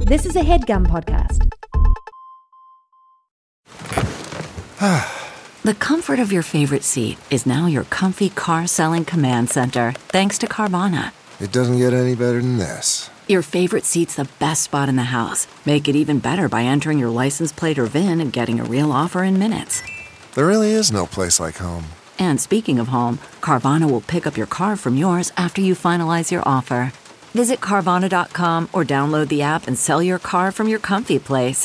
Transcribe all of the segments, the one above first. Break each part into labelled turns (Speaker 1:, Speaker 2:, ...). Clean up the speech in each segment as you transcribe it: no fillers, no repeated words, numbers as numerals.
Speaker 1: This is a HeadGum podcast.
Speaker 2: The comfort of your favorite seat is now your comfy car selling command center, thanks to Carvana.
Speaker 3: It doesn't get any better than this.
Speaker 2: Your favorite seat's the best spot in the house. Make it even better by entering your license plate or VIN and getting a real offer in minutes.
Speaker 3: There really is no place like home.
Speaker 2: And speaking of home, Carvana will pick up your car from yours after you finalize your offer. Visit Carvana.com or download the app and sell your car from your comfy place.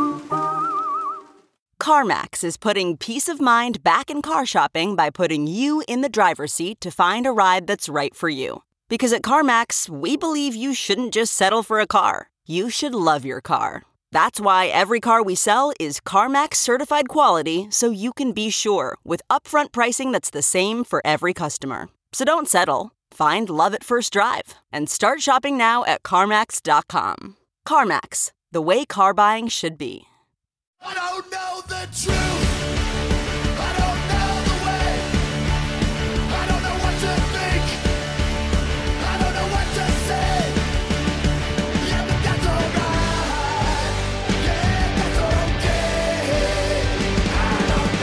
Speaker 4: CarMax is putting peace of mind back in car shopping by putting you in the driver's seat to find a ride that's right for you. Because at CarMax, we believe you shouldn't just settle for a car. You should love your car. That's why every car we sell is CarMax certified quality, so you can be sure with upfront pricing that's the same for every customer. So don't settle. Find love at first drive and start shopping now at CarMax.com. CarMax, the way car buying should be.
Speaker 5: I don't know the truth. I don't know the way. I don't know what to think. I don't know what to say. Yeah, but that's alright. Yeah, that's okay. I don't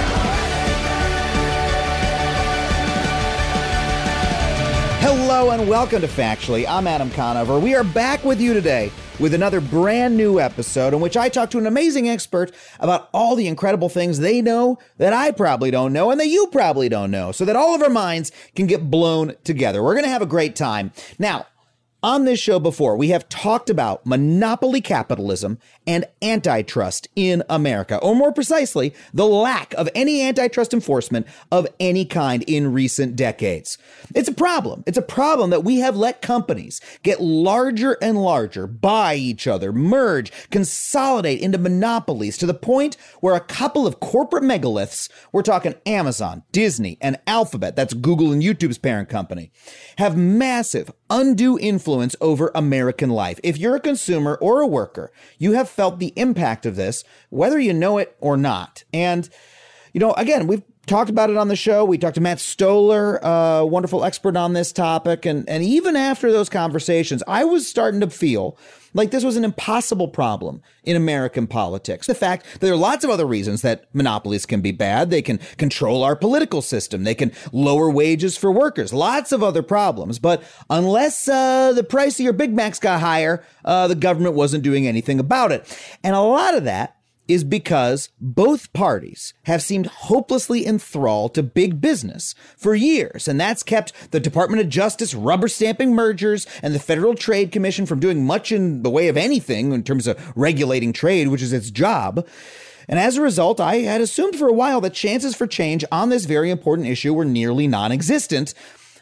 Speaker 5: know anything.
Speaker 6: Hello and welcome to Factually. I'm Adam Conover. We are back with you today with another brand new episode in which I talk to an amazing expert about all the incredible things they know that I probably don't know and that you probably don't know, so that all of our minds can get blown together. We're going to have a great time. Now, on this show before, we have talked about monopoly capitalism and antitrust in America, or more precisely, the lack of any antitrust enforcement of any kind in recent decades. It's a problem. It's a problem that we have let companies get larger and larger, buy each other, merge, consolidate into monopolies to the point where a couple of corporate megaliths, we're talking Amazon, Disney, and Alphabet, that's Google and YouTube's parent company, have massive, undue influence over American life. If you're a consumer or a worker, you have felt the impact of this, whether you know it or not. And, you know, again, we've talked about it on the show. We talked to Matt Stoller, a wonderful expert on this topic. And even after those conversations, I was starting to feel like this was an impossible problem in American politics. The fact that there are lots of other reasons that monopolies can be bad. They can control our political system. They can lower wages for workers. Lots of other problems. But unless the price of your Big Macs got higher, the government wasn't doing anything about it. And a lot of that is because both parties have seemed hopelessly enthralled to big business for years. And that's kept the Department of Justice rubber stamping mergers and the Federal Trade Commission from doing much in the way of anything in terms of regulating trade, which is its job. And as a result, I had assumed for a while that chances for change on this very important issue were nearly non-existent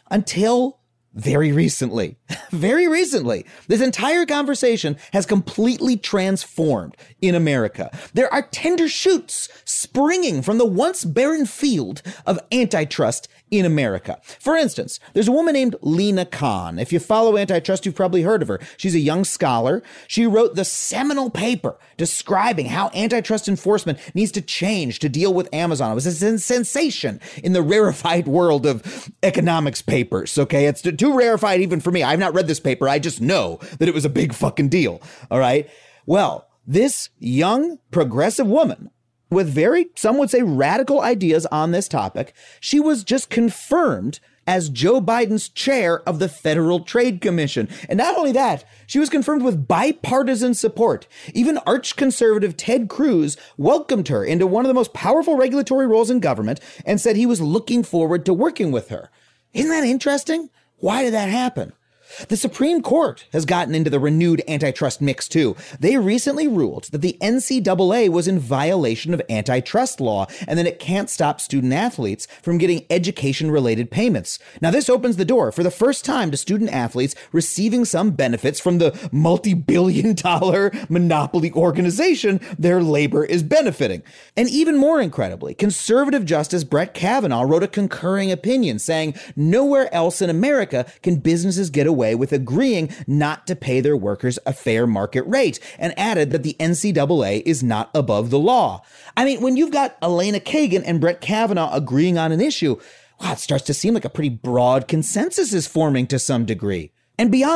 Speaker 6: until very recently. Very recently. This entire conversation has completely transformed in America. There are tender shoots springing from the once barren field of antitrust in America. For instance, there's a woman named Lina Khan. If you follow antitrust, you've probably heard of her. She's a young scholar. She wrote the seminal paper describing how antitrust enforcement needs to change to deal with Amazon. It was a sensation in the rarefied world of economics papers, okay? It's too rarefied even for me. I've not read this paper. I just know that it was a big fucking deal, all right? Well, this young progressive woman with very, some would say, radical ideas on this topic, she was just confirmed as Joe Biden's chair of the Federal Trade Commission. And not only that, she was confirmed with bipartisan support. Even arch-conservative Ted Cruz welcomed her into one of the most powerful regulatory roles in government and said he was looking forward to working with her. Isn't that interesting? Why did that happen? The Supreme Court has gotten into the renewed antitrust mix too. They recently ruled that the NCAA was in violation of antitrust law and that it can't stop student athletes from getting education-related payments. Now, this opens the door for the first time to student athletes receiving some benefits from the multi-billion-dollar monopoly organization their labor is benefiting. And even more incredibly, conservative Justice Brett Kavanaugh wrote a concurring opinion saying nowhere else in America can businesses get away with agreeing not to pay their workers a fair market rate, and added that the NCAA is not above the law. I mean, when you've got Elena Kagan and Brett Kavanaugh agreeing on an issue, wow, it starts to seem like a pretty broad consensus is forming to some degree. And beyond that,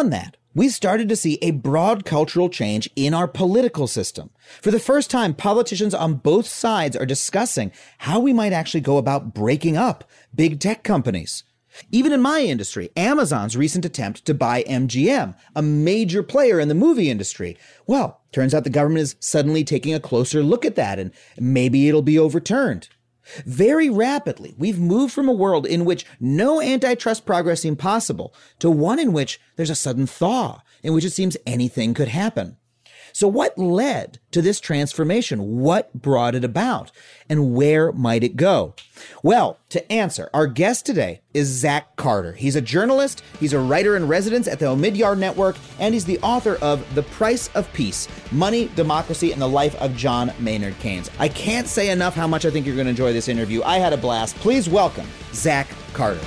Speaker 6: we started to see a broad cultural change in our political system. For the first time, politicians on both sides are discussing how we might actually go about breaking up big tech companies. Even in my industry, Amazon's recent attempt to buy MGM, a major player in the movie industry. Well, turns out the government is suddenly taking a closer look at that, and maybe it'll be overturned. Very rapidly, we've moved from a world in which no antitrust progress seemed possible to one in which there's a sudden thaw, in which it seems anything could happen. So what led to this transformation? What brought it about? And where might it go? Well, to answer, our guest today is Zach Carter. He's a journalist, he's a writer in residence at the Omidyar Network, and he's the author of The Price of Peace, Money, Democracy, and the Life of John Maynard Keynes. I can't say enough how much I think you're going to enjoy this interview. I had a blast. Please welcome Zach Carter.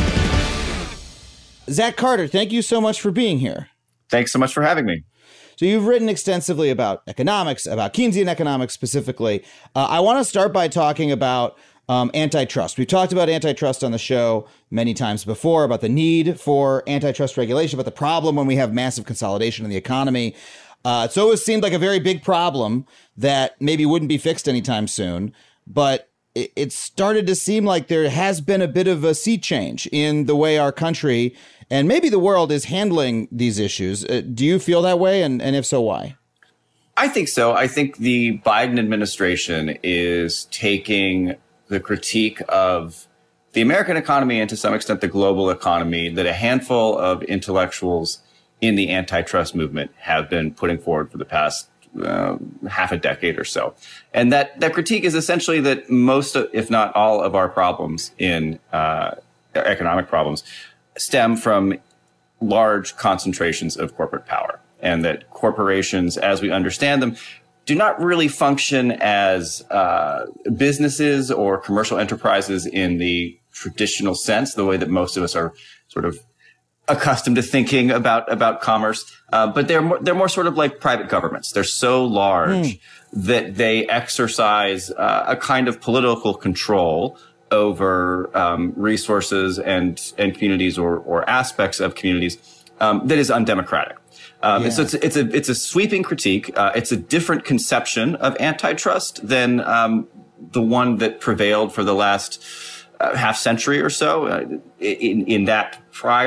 Speaker 6: Zach Carter, thank you so much for being here.
Speaker 1: Thanks so much for having me.
Speaker 6: So you've written extensively about economics, about Keynesian economics specifically. I want to start by talking about antitrust. We've talked about antitrust on the show many times before, about the need for antitrust regulation, about the problem when we have massive consolidation in the economy. It's always seemed like a very big problem that maybe wouldn't be fixed anytime soon. But it started to seem like there has been a bit of a sea change in the way our country and maybe the world is handling these issues. Do you feel that way? And if so, why?
Speaker 1: I think so. I think the Biden administration is taking the critique of the American economy and to some extent the global economy that a handful of intellectuals in the antitrust movement have been putting forward for the past half a decade or so. And that critique is essentially that most, if not all, of our problems in economic problems stem from large concentrations of corporate power, and that corporations, as we understand them, do not really function as businesses or commercial enterprises in the traditional sense, the way that most of us are sort of accustomed to thinking about commerce. But they're more sort of like private governments. They're so large that they exercise a kind of political control over resources and communities or aspects of communities that is undemocratic. And so it's a sweeping critique. It's a different conception of antitrust than the one that prevailed for the last half century or so. In that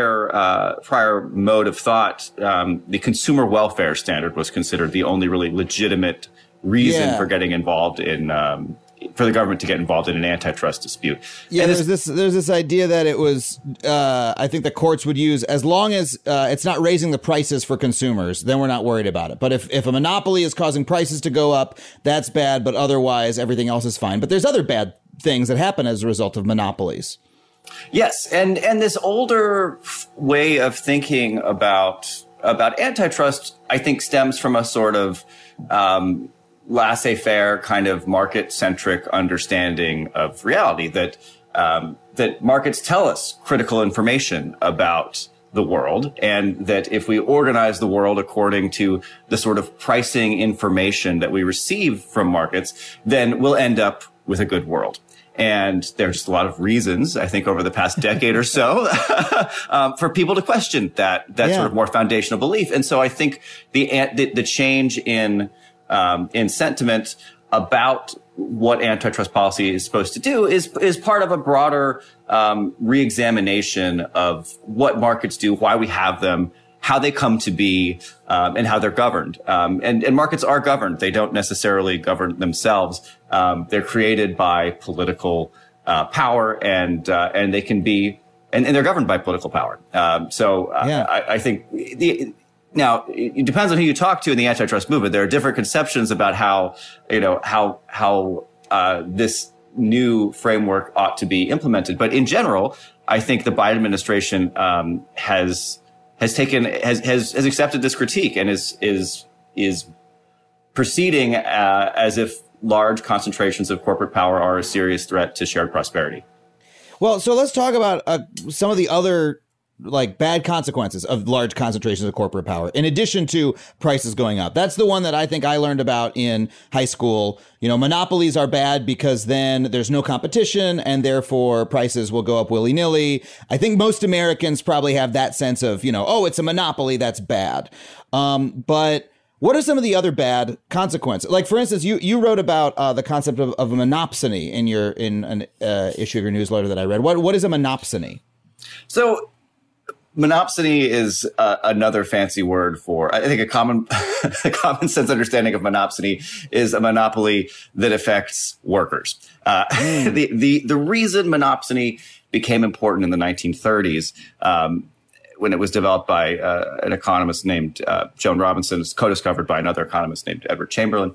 Speaker 1: prior mode of thought, the consumer welfare standard was considered the only really legitimate reason for getting involved in for the government to get involved in an antitrust dispute. Yeah,
Speaker 6: and there's this idea that it was, I think the courts would use, as long as it's not raising the prices for consumers, then we're not worried about it. But if a monopoly is causing prices to go up, that's bad, but otherwise everything else is fine. But there's other bad things that happen as a result of monopolies.
Speaker 1: Yes, and this older way of thinking about antitrust, I think, stems from a sort of laissez-faire kind of market-centric understanding of reality that markets tell us critical information about the world, and that if we organize the world according to the sort of pricing information that we receive from markets, then we'll end up with a good world. And there's just a lot of reasons, I think, over the past decade or so, for people to question that sort of more foundational belief. And so I think the change in sentiment about what antitrust policy is supposed to do is part of a broader reexamination of what markets do, why we have them, how they come to be, and how they're governed. And markets are governed. They don't necessarily govern themselves. They're created by political power, and they can be, and they're governed by political power. I think now, it depends on who you talk to in the antitrust movement. There are different conceptions about how this new framework ought to be implemented. But in general, I think the Biden administration has accepted this critique and is proceeding as if large concentrations of corporate power are a serious threat to shared prosperity.
Speaker 6: Well, so let's talk about some of the other like bad consequences of large concentrations of corporate power, in addition to prices going up. That's the one that I think I learned about in high school. You know, monopolies are bad because then there's no competition and therefore prices will go up willy-nilly. I think most Americans probably have that sense of, you know, oh, it's a monopoly, that's bad. But what are some of the other bad consequences? Like, for instance, you wrote about the concept of a monopsony in an issue of your newsletter that I read. What is a monopsony?
Speaker 1: So monopsony is another fancy word for, I think, a common sense understanding of monopsony is a monopoly that affects workers. The reason monopsony became important in the 1930s, when it was developed by an economist named Joan Robinson, it's co-discovered by another economist named Edward Chamberlain.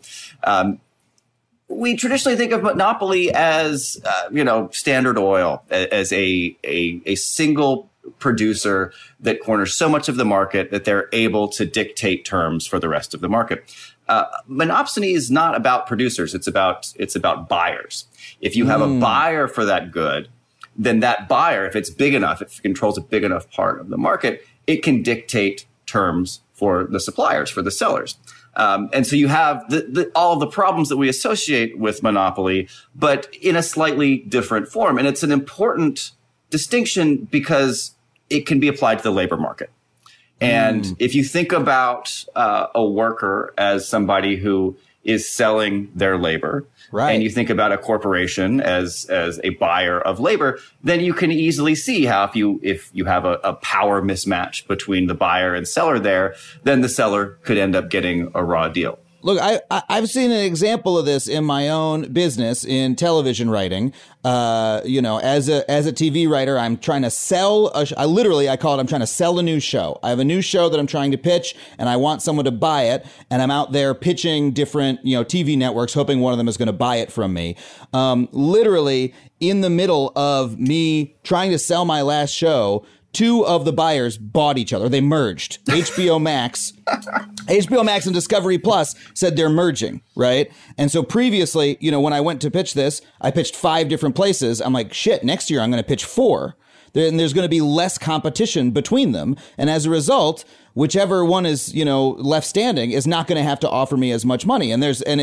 Speaker 1: We traditionally think of monopoly as, Standard Oil, as a single producer that corners so much of the market that they're able to dictate terms for the rest of the market. Monopsony is not about producers. It's about buyers. If you have a buyer for that good, then that buyer, if it's big enough, if it controls a big enough part of the market, it can dictate terms for the suppliers, for the sellers. And so you have all of the problems that we associate with monopoly, but in a slightly different form. And it's an important distinction because it can be applied to the labor market. And if you think about a worker as somebody who is selling their labor, right, and you think about a corporation as a buyer of labor, then you can easily see how if you have a power mismatch between the buyer and seller there, then the seller could end up getting a raw deal.
Speaker 6: Look, I've seen an example of this in my own business in television writing. As a TV writer, I'm trying to sell I'm trying to sell a new show. I have a new show that I'm trying to pitch and I want someone to buy it. And I'm out there pitching different, TV networks, hoping one of them is going to buy it from me. Literally in the middle of me trying to sell my last show, two of the buyers bought each other. They merged. HBO Max and Discovery Plus said they're merging, right? And so previously, when I went to pitch this, I pitched 5 different places. I'm like, shit, next year I'm going to pitch 4. And there's going to be less competition between them. And as a result, whichever one is, left standing is not going to have to offer me as much money.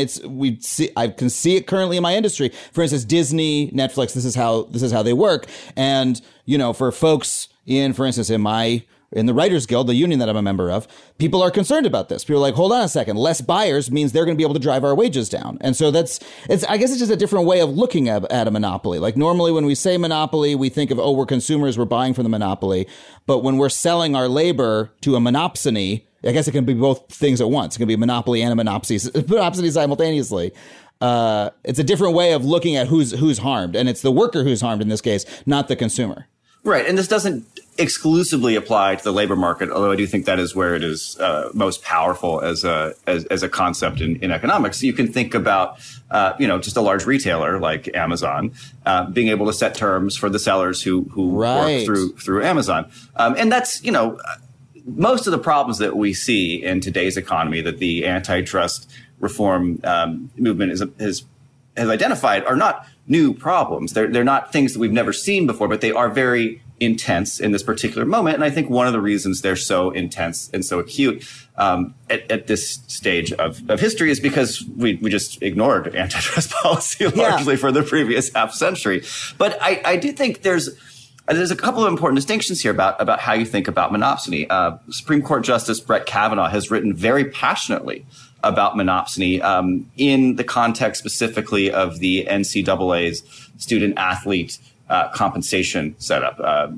Speaker 6: I can see it currently in my industry. For instance, Disney, Netflix, this is how they work. And, for folks for instance, in the Writers Guild, the union that I'm a member of, people are concerned about this. People are like, hold on a second. Less buyers means they're going to be able to drive our wages down. And so I guess it's just a different way of looking at a monopoly. Like normally when we say monopoly, we think of, we're consumers, we're buying from the monopoly. But when we're selling our labor to a monopsony, I guess it can be both things at once. It can be a monopoly and a monopsony simultaneously. It's a different way of looking at who's harmed. And it's the worker who's harmed in this case, not the consumer.
Speaker 1: Right. And this doesn't exclusively apply to the labor market, although I do think that is where it is most powerful as a concept in economics. So you can think about, just a large retailer like Amazon being able to set terms for the sellers who
Speaker 6: right.
Speaker 1: work through Amazon. And that's, most of the problems that we see in today's economy that the antitrust reform movement has identified are not new problems. They're not things that we've never seen before, but they are very intense in this particular moment. And I think one of the reasons they're so intense and so acute at this stage of history is because we just ignored antitrust policy largely for the previous half century. But I do think there's a couple of important distinctions here about how you think about monopsony. Supreme Court Justice Brett Kavanaugh has written very passionately about monopsony in the context specifically of the NCAA's student athlete compensation setup,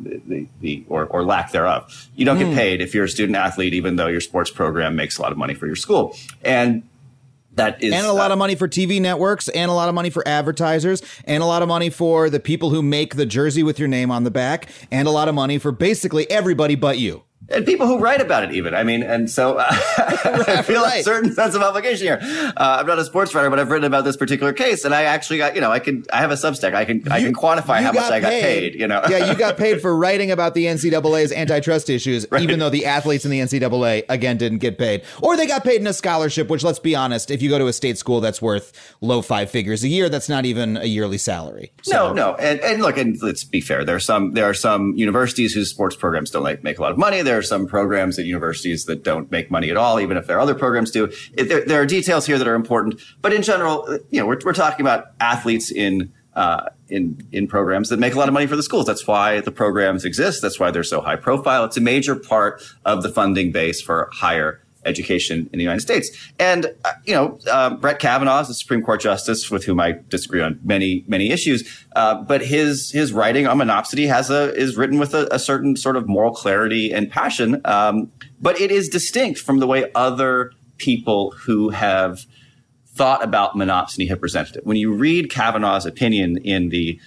Speaker 1: or lack thereof. You don't get paid if you're a student athlete, even though your sports program makes a lot of money for your school. And that is,
Speaker 6: and a lot of money for TV networks, and a lot of money for advertisers, and a lot of money for the people who make the jersey with your name on the back, and a lot of money for basically everybody but you.
Speaker 1: And people who write about it even. I mean, and so I feel a certain sense of obligation here. I'm not a sports writer, but I've written about this particular case, and I actually got, I have a Substack. I can quantify how much I got paid,
Speaker 6: Yeah, you got paid for writing about the NCAA's antitrust issues,
Speaker 1: right.
Speaker 6: Even though the athletes in the NCAA, again, didn't get paid. Or they got paid in a scholarship, which, let's be honest, if you go to a state school that's worth low 5 figures a year, that's not even a yearly salary. So.
Speaker 1: No. And look, and let's be fair. There are some universities whose sports programs don't make a lot of money. There are some programs at universities that don't make money at all, even if their other programs do. There are details here that are important, but in general, we're talking about athletes in programs that make a lot of money for the schools. That's why the programs exist. That's why they're so high profile. It's a major part of the funding base for higher education in the United States. And, Brett Kavanaugh is a Supreme Court justice with whom I disagree on many, many issues. But his writing on monopsony is written with a certain sort of moral clarity and passion. But it is distinct from the way other people who have thought about monopsony have presented it. When you read Kavanaugh's opinion in the,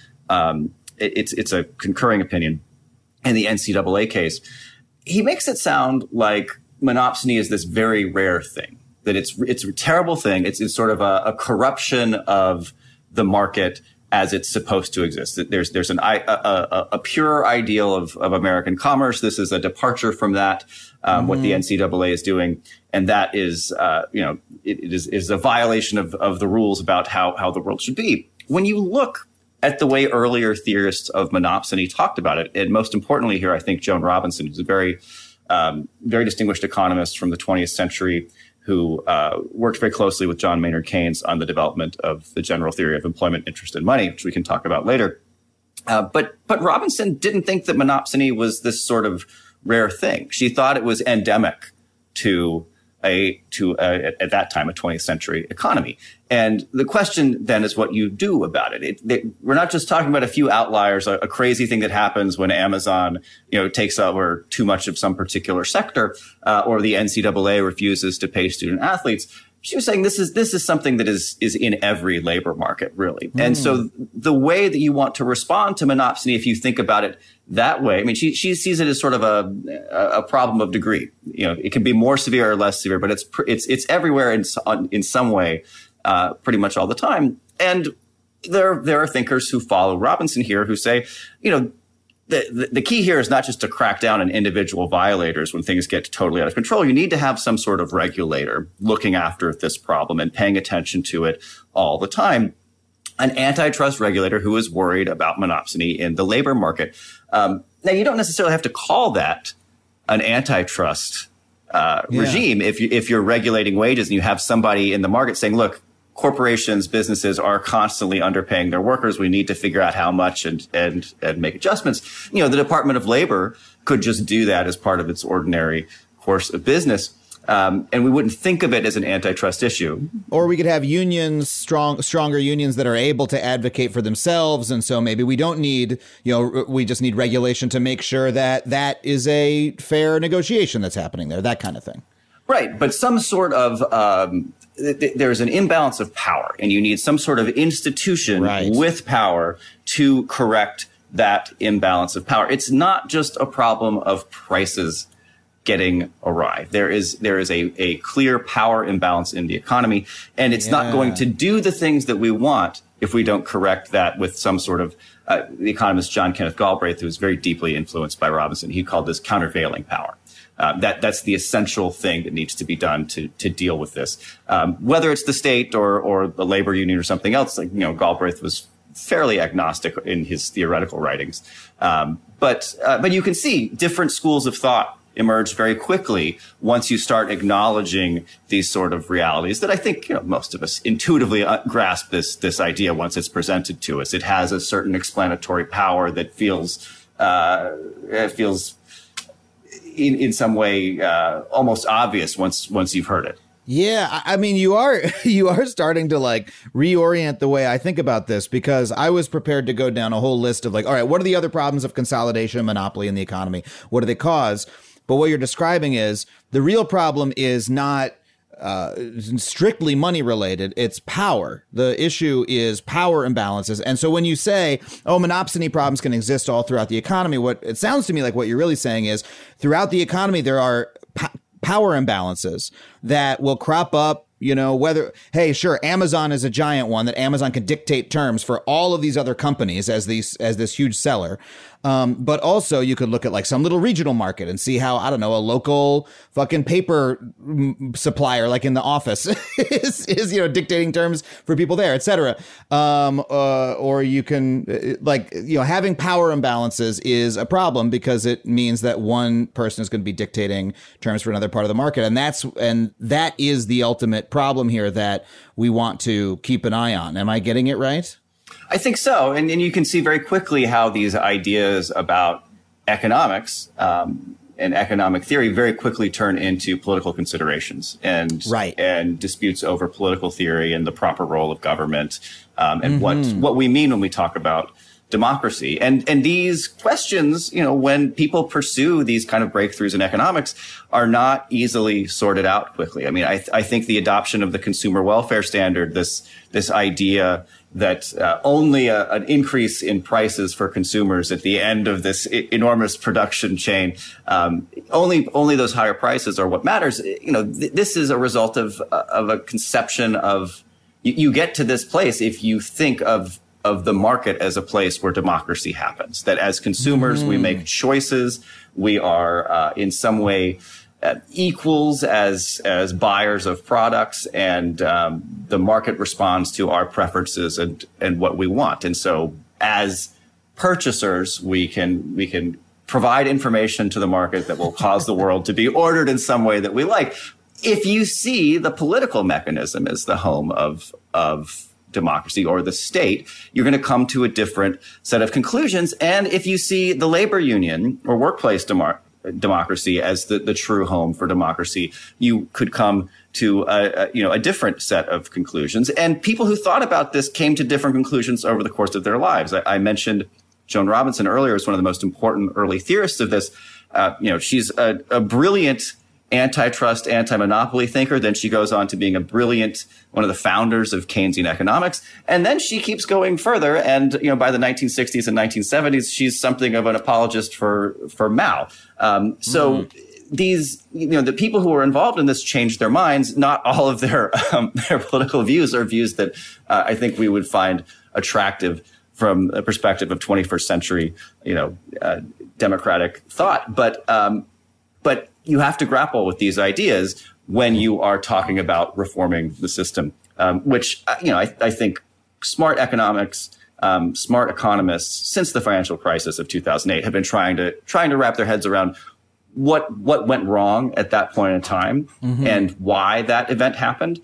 Speaker 1: it's a concurring opinion in the NCAA case, he makes it sound like monopsony is this very rare thing, that it's a terrible thing. It's sort of a corruption of the market as it's supposed to exist. There's a pure ideal of American commerce. This is a departure from that, what the NCAA is doing. And that is, it is a violation of the rules about how the world should be. When you look at the way earlier theorists of monopsony talked about it, and most importantly here, I think Joan Robinson, who's a very distinguished economist from the 20th century who worked very closely with John Maynard Keynes on the development of the general theory of employment, interest, and money, which we can talk about later. But Robinson didn't think that monopsony was this sort of rare thing. She thought it was endemic to at that time a 20th century economy. And the question then is what you do about it. We're not just talking about a few outliers, a crazy thing that happens when Amazon, takes over too much of some particular sector, or the NCAA refuses to pay student athletes. She was saying this is something that is in every labor market, really. And so the way that you want to respond to monopsony, if you think about it that way, I mean, she sees it as sort of a problem of degree. It can be more severe or less severe, but it's everywhere in some way, pretty much all the time. And there are thinkers who follow Robinson here who say, the key here is not just to crack down on individual violators when things get totally out of control. You need to have some sort of regulator looking after this problem and paying attention to it all the time. An antitrust regulator who is worried about monopsony in the labor market. Now, you don't necessarily have to call that an antitrust regime if you're regulating wages and you have somebody in the market saying, look, corporations, businesses are constantly underpaying their workers. We need to figure out how much and make adjustments. The Department of Labor could just do that as part of its ordinary course of business. And we wouldn't think of it as an antitrust issue.
Speaker 6: Or we could have unions, stronger unions that are able to advocate for themselves. And so maybe we don't need, we just need regulation to make sure that is a fair negotiation that's happening there, that kind of thing.
Speaker 1: Right. But some sort of there's an imbalance of power, and you need some sort of institution with power to correct that imbalance of power. It's not just a problem of prices getting awry. There is a clear power imbalance in the economy, and it's not going to do the things that we want if we don't correct that with some sort of the economist John Kenneth Galbraith, who was very deeply influenced by Robinson, he called this countervailing power. That's the essential thing that needs to be done to deal with this. Whether it's the state or the labor union or something else, Galbraith was fairly agnostic in his theoretical writings. But you can see different schools of thought emerge very quickly once you start acknowledging these sort of realities that I think most of us intuitively grasp this idea once it's presented to us. It has a certain explanatory power that feels in some way almost obvious once you've heard it.
Speaker 6: Yeah, I mean, you are starting to reorient the way I think about this, because I was prepared to go down a whole list of all right, what are the other problems of consolidation and monopoly in the economy? What do they cause? But what you're describing is the real problem is not strictly money related. It's power. The issue is power imbalances. And so when you say, monopsony problems can exist all throughout the economy, what it sounds to me like what you're really saying is throughout the economy, there are power imbalances that will crop up. Whether, hey, sure, Amazon is a giant one that Amazon can dictate terms for all of these other companies as this huge seller. But also you could look at like some little regional market and see how, I don't know, a local fucking paper supplier, like in the office is dictating terms for people there, et cetera. Or you can having power imbalances is a problem because it means that one person is going to be dictating terms for another part of the market. And that is the ultimate problem here that we want to keep an eye on. Am I getting it right?
Speaker 1: I think so. And you can see very quickly how these ideas about economics and economic theory very quickly turn into political considerations and disputes over political theory and the proper role of government and what we mean when we talk about democracy. And these questions, when people pursue these kind of breakthroughs in economics, are not easily sorted out quickly. I mean, I think the adoption of the consumer welfare standard, this idea that only an increase in prices for consumers at the end of this enormous production chain, only those higher prices are what matters. This is a result of a conception of you get to this place if you think of the market as a place where democracy happens, that as consumers, we make choices. We are in some way equals as buyers of products, and the market responds to our preferences and what we want. And so as purchasers, we can provide information to the market that will cause the world to be ordered in some way that we like. If you see the political mechanism as the home of democracy or the state, you're going to come to a different set of conclusions. And if you see the labor union or workplace democracy as the true home for democracy, you could come to a different set of conclusions. And people who thought about this came to different conclusions over the course of their lives. I mentioned Joan Robinson earlier as one of the most important early theorists of this. She's a brilliant antitrust, anti-monopoly thinker. Then she goes on to being one of the founders of Keynesian economics. And then she keeps going further. And, by the 1960s and 1970s, she's something of an apologist for Mao. These, the people who were involved in this changed their minds. Not all of their political views are views that I think we would find attractive from the perspective of 21st century, democratic thought. But you have to grapple with these ideas when you are talking about reforming the system, which, I think smart economics, smart economists since the financial crisis of 2008 have been trying to wrap their heads around what went wrong at that point in time and why that event happened.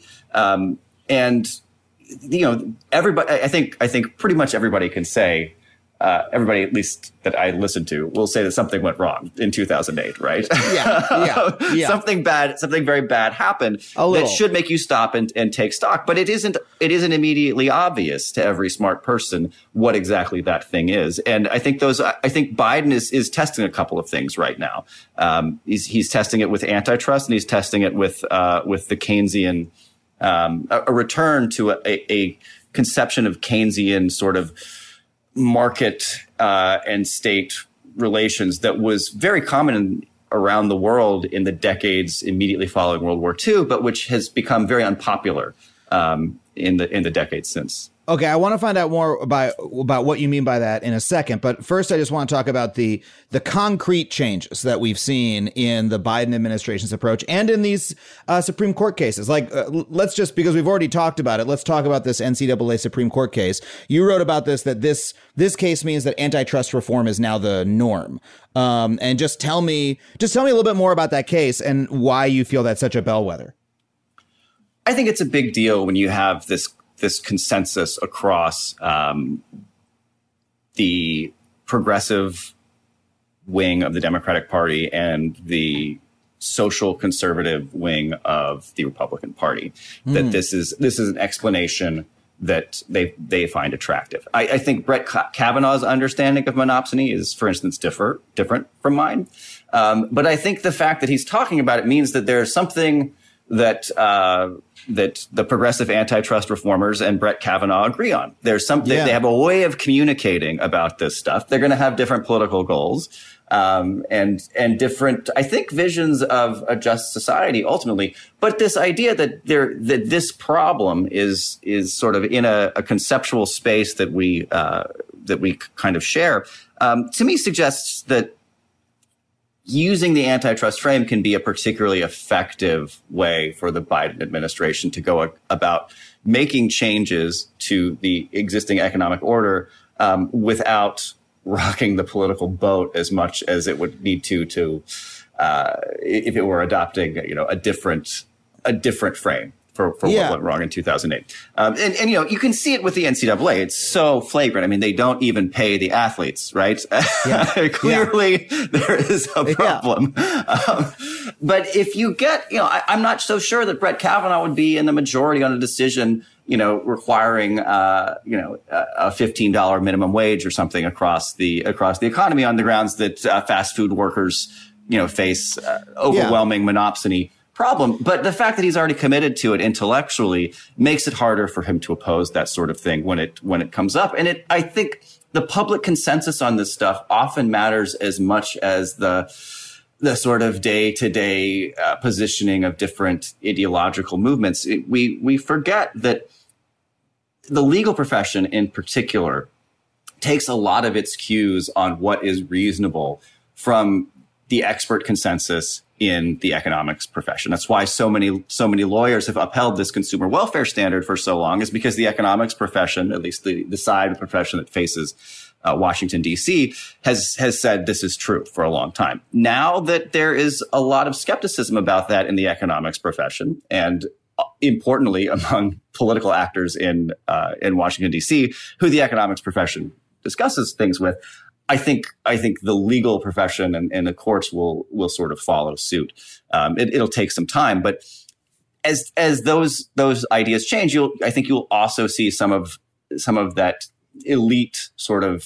Speaker 1: Everybody, I think pretty much everybody can say, everybody, at least that I listened to, will say that something went wrong in 2008, right? Yeah. Something very bad happened that should make you stop and take stock. But it isn't immediately obvious to every smart person what exactly that thing is. And I think Biden is testing a couple of things right now. He's testing it with antitrust, and he's testing it with the Keynesian, a return to a conception of Keynesian sort of market and state relations that was very common around the world in the decades immediately following World War II, but which has become very unpopular in the decades since.
Speaker 6: Okay, I want to find out more about what you mean by that in a second. But first, I just want to talk about the concrete changes that we've seen in the Biden administration's approach and in these Supreme Court cases. Like, let's just, because we've already talked about it, let's talk about this NCAA Supreme Court case. You wrote about this, that this case means that antitrust reform is now the norm. And just tell me a little bit more about that case and why you feel that's such a bellwether.
Speaker 1: I think it's a big deal when you have this consensus across the progressive wing of the Democratic Party and the social conservative wing of the Republican Party, that this is an explanation that they find attractive. I think Brett Kavanaugh's understanding of monopsony is, for instance, different from mine. But I think the fact that he's talking about it means that there's something that that the progressive antitrust reformers and Brett Kavanaugh agree on. There's something they have a way of communicating about this stuff. They're going to have different political goals and different, I think, visions of a just society ultimately. But this idea that this problem is sort of in a conceptual space that we kind of share, to me suggests that using the antitrust frame can be a particularly effective way for the Biden administration to go about making changes to the existing economic order without rocking the political boat as much as it would need to if it were adopting, a different frame for what went wrong in 2008. And you can see it with the NCAA. It's so flagrant. I mean, they don't even pay the athletes, right? Clearly, there is a problem. But if you get, I'm not so sure that Brett Kavanaugh would be in the majority on a decision, requiring, a $15 minimum wage or something across the economy on the grounds that fast food workers, face overwhelming monopsony problem. But the fact that he's already committed to it intellectually makes it harder for him to oppose that sort of thing when it comes up. And I think the public consensus on this stuff often matters as much as the sort of day-to-day positioning of different ideological movements. We forget that the legal profession in particular takes a lot of its cues on what is reasonable from the expert consensus in the economics profession. That's why so many lawyers have upheld this consumer welfare standard for so long, is because the economics profession, at least the side of the profession that faces Washington, D.C., has said this is true for a long time. Now that there is a lot of skepticism about that in the economics profession, and importantly among political actors in Washington, D.C., who the economics profession discusses things with, I think the legal profession and the courts will sort of follow suit. It'll take some time, but as those ideas change, I think you'll also see some of that elite sort of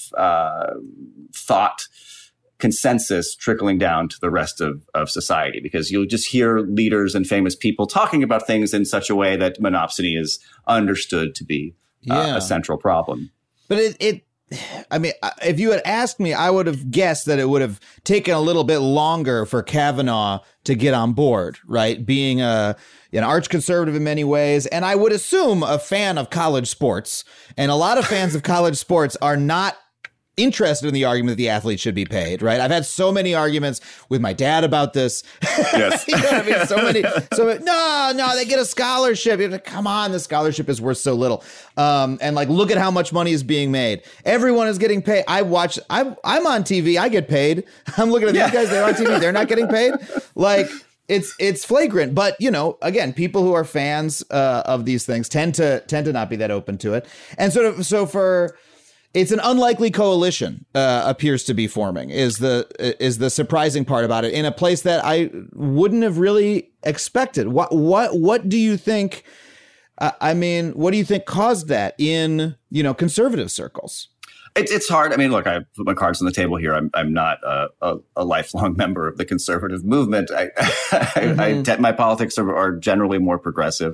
Speaker 1: thought consensus trickling down to the rest of society, because you'll just hear leaders and famous people talking about things in such a way that monopsony is understood to be a central problem.
Speaker 6: But I mean, if you had asked me, I would have guessed that it would have taken a little bit longer for Kavanaugh to get on board, right? Being an arch conservative in many ways, and I would assume a fan of college sports. And a lot of fans of college sports are not interested in the argument that the athletes should be paid, right? I've had so many arguments with my dad about this.
Speaker 1: Yes.
Speaker 6: You know what I mean? So many, no, they get a scholarship. You're like, come on, the scholarship is worth so little. And look at how much money is being made. Everyone is getting paid. I'm on TV. I get paid. I'm looking at these guys. They're on TV. They're not getting paid. It's flagrant. But, again, people who are fans of these things tend to not be that open to it. And it's an unlikely coalition appears to be forming is the surprising part about it, in a place that I wouldn't have really expected. What do you think? What do you think caused that in conservative circles?
Speaker 1: It's hard. I mean, look, I put my cards on the table here. I'm not a lifelong member of the conservative movement. My politics are generally more progressive.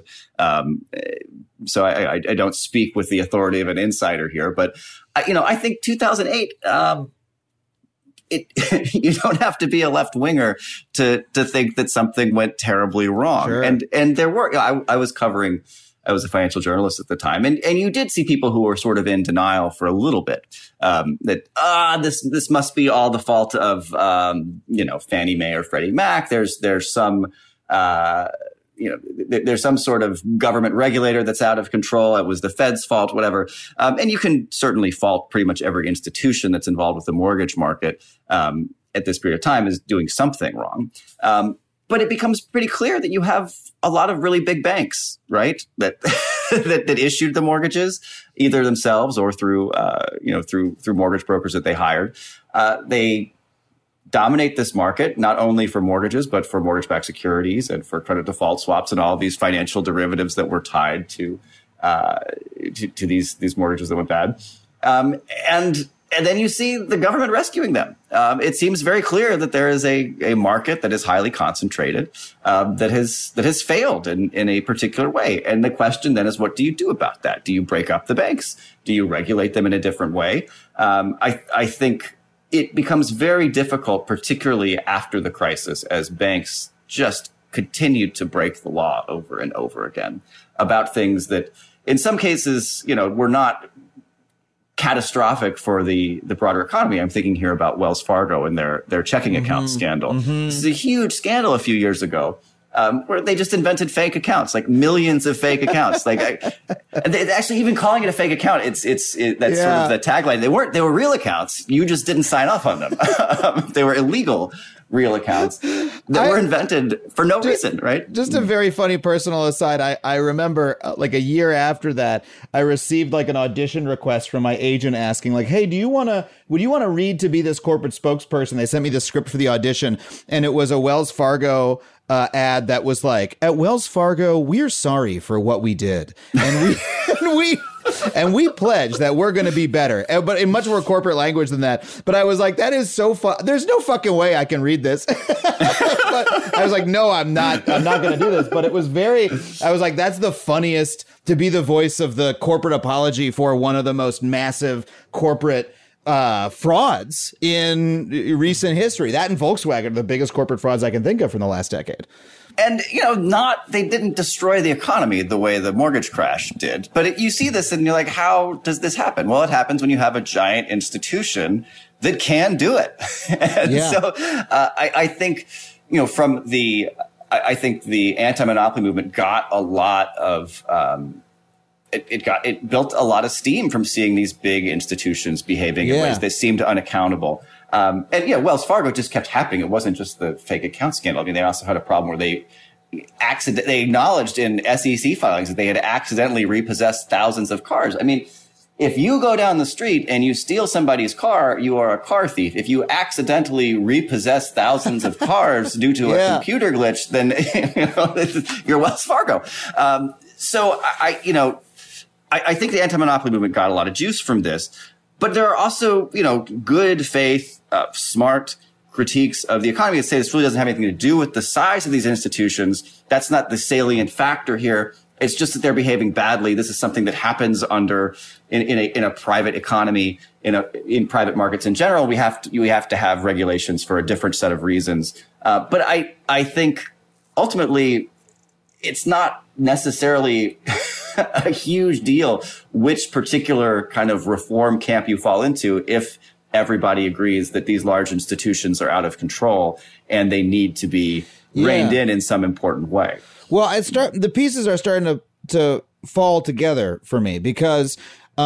Speaker 1: So I don't speak with the authority of an insider here, but I think 2008. You don't have to be a left winger to think that something went terribly wrong. Sure. And there were. I was a financial journalist at the time, and you did see people who were sort of in denial for a little bit. This must be all the fault of Fannie Mae or Freddie Mac. There's some. There's some sort of government regulator that's out of control. It was the Fed's fault, whatever. And you can certainly fault pretty much every institution that's involved with the mortgage market at this period of time is doing something wrong. But it becomes pretty clear that you have a lot of really big banks, right? That that issued the mortgages, either themselves or through mortgage brokers that they hired. They dominate this market, not only for mortgages, but for mortgage-backed securities and for credit default swaps and all of these financial derivatives that were tied to these mortgages that went bad. And And then you see the government rescuing them. It seems very clear that there is a market that is highly concentrated, that has failed in a particular way. And the question then is, what do you do about that? Do you break up the banks? Do you regulate them in a different way? I think it becomes very difficult, particularly after the crisis, as banks just continued to break the law over and over again about things that in some cases, were not catastrophic for the broader economy. I'm thinking here about Wells Fargo and their checking account scandal. This is a huge scandal a few years ago, where they just invented fake accounts, like millions of fake accounts. And they actually even calling it a fake account. That's sort of the tagline. They were real accounts. You just didn't sign off on them. They were illegal real accounts that were invented for no reason, right?
Speaker 6: Just a very funny personal aside. I remember like a year after that, I received like an audition request from my agent asking like, hey, would you want to read to be this corporate spokesperson? They sent me the script for the audition, and it was a Wells Fargo ad that was like, at Wells Fargo, we're sorry for what we did. And we pledge that we're going to be better, but in much more corporate language than that. But I was like, that is so fun. There's no fucking way I can read this. But I was like, no, I'm not going to do this. But it was I was like, that's the funniest, to be the voice of the corporate apology for one of the most massive corporate frauds in recent history. That and Volkswagen are the biggest corporate frauds I can think of from the last decade.
Speaker 1: And, they didn't destroy the economy the way the mortgage crash did. But you see this and you're like, how does this happen? Well, it happens when you have a giant institution that can do it. So I think, I think the anti-monopoly movement got a lot of, it built a lot of steam from seeing these big institutions behaving in ways that seemed unaccountable. Wells Fargo just kept happening. It wasn't just the fake account scandal. I mean, they also had a problem where they acknowledged in SEC filings that they had accidentally repossessed thousands of cars. I mean, if you go down the street and you steal somebody's car, you are a car thief. If you accidentally repossess thousands of cars due to a computer glitch, then you're Wells Fargo. So I think the anti-monopoly movement got a lot of juice from this. But there are also, good faith, smart critiques of the economy that say this really doesn't have anything to do with the size of these institutions. That's not the salient factor here. It's just that they're behaving badly. This is something that happens in a private economy, in private markets in general. We have to have regulations for a different set of reasons. But I think ultimately it's not necessarily a huge deal which particular kind of reform camp you fall into if everybody agrees that these large institutions are out of control and they need to be reined in some important way. Well,
Speaker 6: the pieces are starting to fall together for me because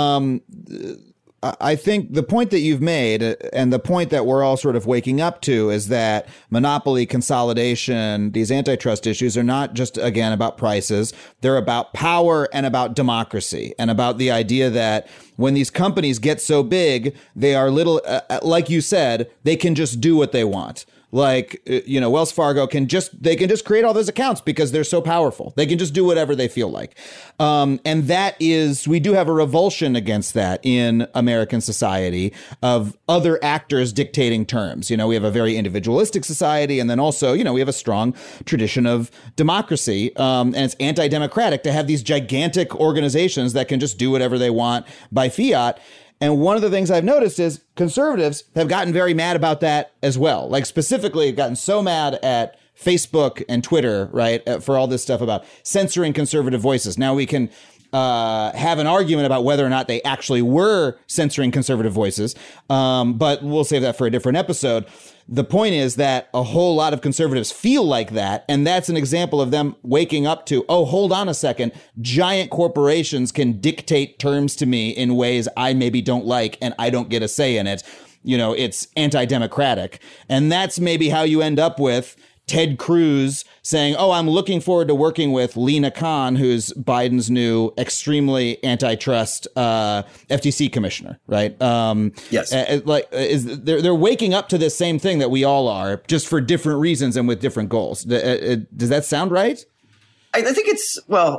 Speaker 6: I think the point that you've made and the point that we're all sort of waking up to is that monopoly consolidation, these antitrust issues are not just, again, about prices. They're about power and about democracy and about the idea that when these companies get so big, they are like you said, they can just do what they want. Like, Wells Fargo can just create all those accounts because they're so powerful. They can just do whatever they feel like. And we do have a revulsion against that in American society of other actors dictating terms. We have a very individualistic society. And then also, we have a strong tradition of democracy. And it's anti-democratic to have these gigantic organizations that can just do whatever they want by fiat. And one of the things I've noticed is conservatives have gotten very mad about that as well. Like specifically, have gotten so mad at Facebook and Twitter, right, for all this stuff about censoring conservative voices. Now we can have an argument about whether or not they actually were censoring conservative voices, but we'll save that for a different episode. The point is that a whole lot of conservatives feel like that, and that's an example of them waking up to, oh, hold on a second, giant corporations can dictate terms to me in ways I maybe don't like, and I don't get a say in it. It's anti-democratic. And that's maybe how you end up with Ted Cruz saying, oh, I'm looking forward to working with Lina Khan, who's Biden's new extremely antitrust FTC commissioner, right?
Speaker 1: Yes.
Speaker 6: They're waking up to this same thing that we all are, just for different reasons and with different goals. Does that sound right?
Speaker 1: I think it's,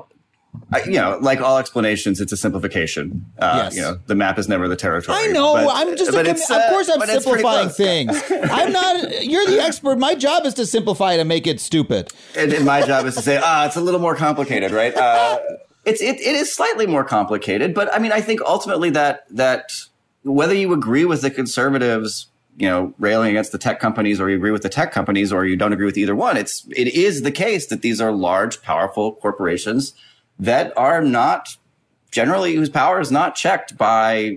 Speaker 1: like all explanations, it's a simplification.
Speaker 6: Yes.
Speaker 1: The map is never the territory.
Speaker 6: I know. I'm just. Of course, I'm simplifying things. I'm not. You're the expert. My job is to simplify it and make it stupid.
Speaker 1: And my job is to say, it's a little more complicated, right? It is slightly more complicated, but I mean, I think ultimately that whether you agree with the conservatives, railing against the tech companies, or you agree with the tech companies, or you don't agree with either one, it is the case that these are large, powerful corporations that are not generally, whose power is not checked by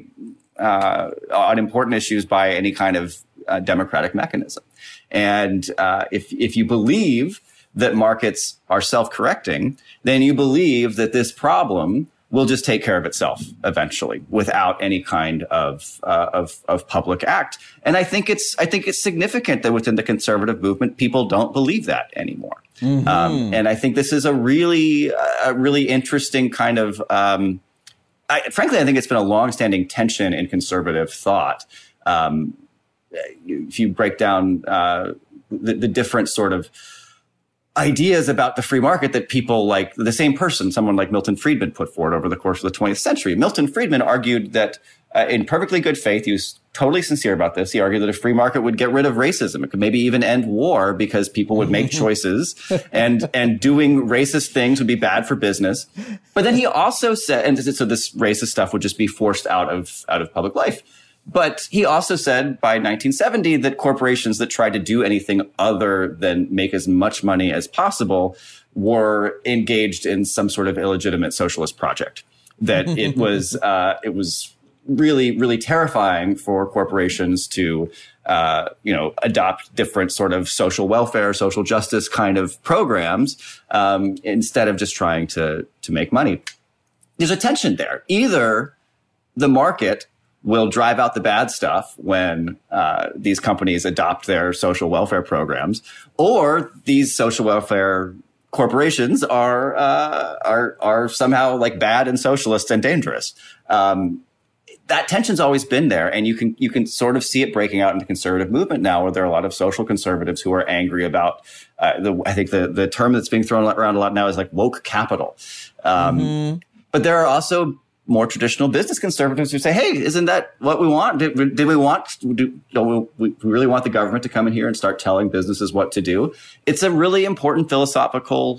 Speaker 1: on important issues by any kind of democratic mechanism. And if you believe that markets are self-correcting, then you believe that this problem will just take care of itself eventually without any kind of public act. And I think it's significant that within the conservative movement, people don't believe that anymore. Mm-hmm. And I think this is a really interesting kind of. Frankly, I think it's been a longstanding tension in conservative thought. If you break down the different sort of ideas about the free market that people like the same person, someone like Milton Friedman, put forward over the course of the 20th century. Milton Friedman argued that in perfectly good faith, he was totally sincere about this. He argued that a free market would get rid of racism. It could maybe even end war because people would make choices and doing racist things would be bad for business. But then he also said, and so this racist stuff would just be forced out of public life. But he also said by 1970 that corporations that tried to do anything other than make as much money as possible were engaged in some sort of illegitimate socialist project. That it was really, really terrifying for corporations to adopt different sort of social welfare, social justice kind of programs instead of just trying to make money. There's a tension there. Either the market will drive out the bad stuff when these companies adopt their social welfare programs, or these social welfare corporations are somehow like bad and socialist and dangerous. That tension's always been there, and you can sort of see it breaking out in the conservative movement now, where there are a lot of social conservatives who are angry about I think the term that's being thrown around a lot now is like woke capital. But there are also more traditional business conservatives who say, hey, isn't that what we want? Do we really want the government to come in here and start telling businesses what to do? It's a really important philosophical,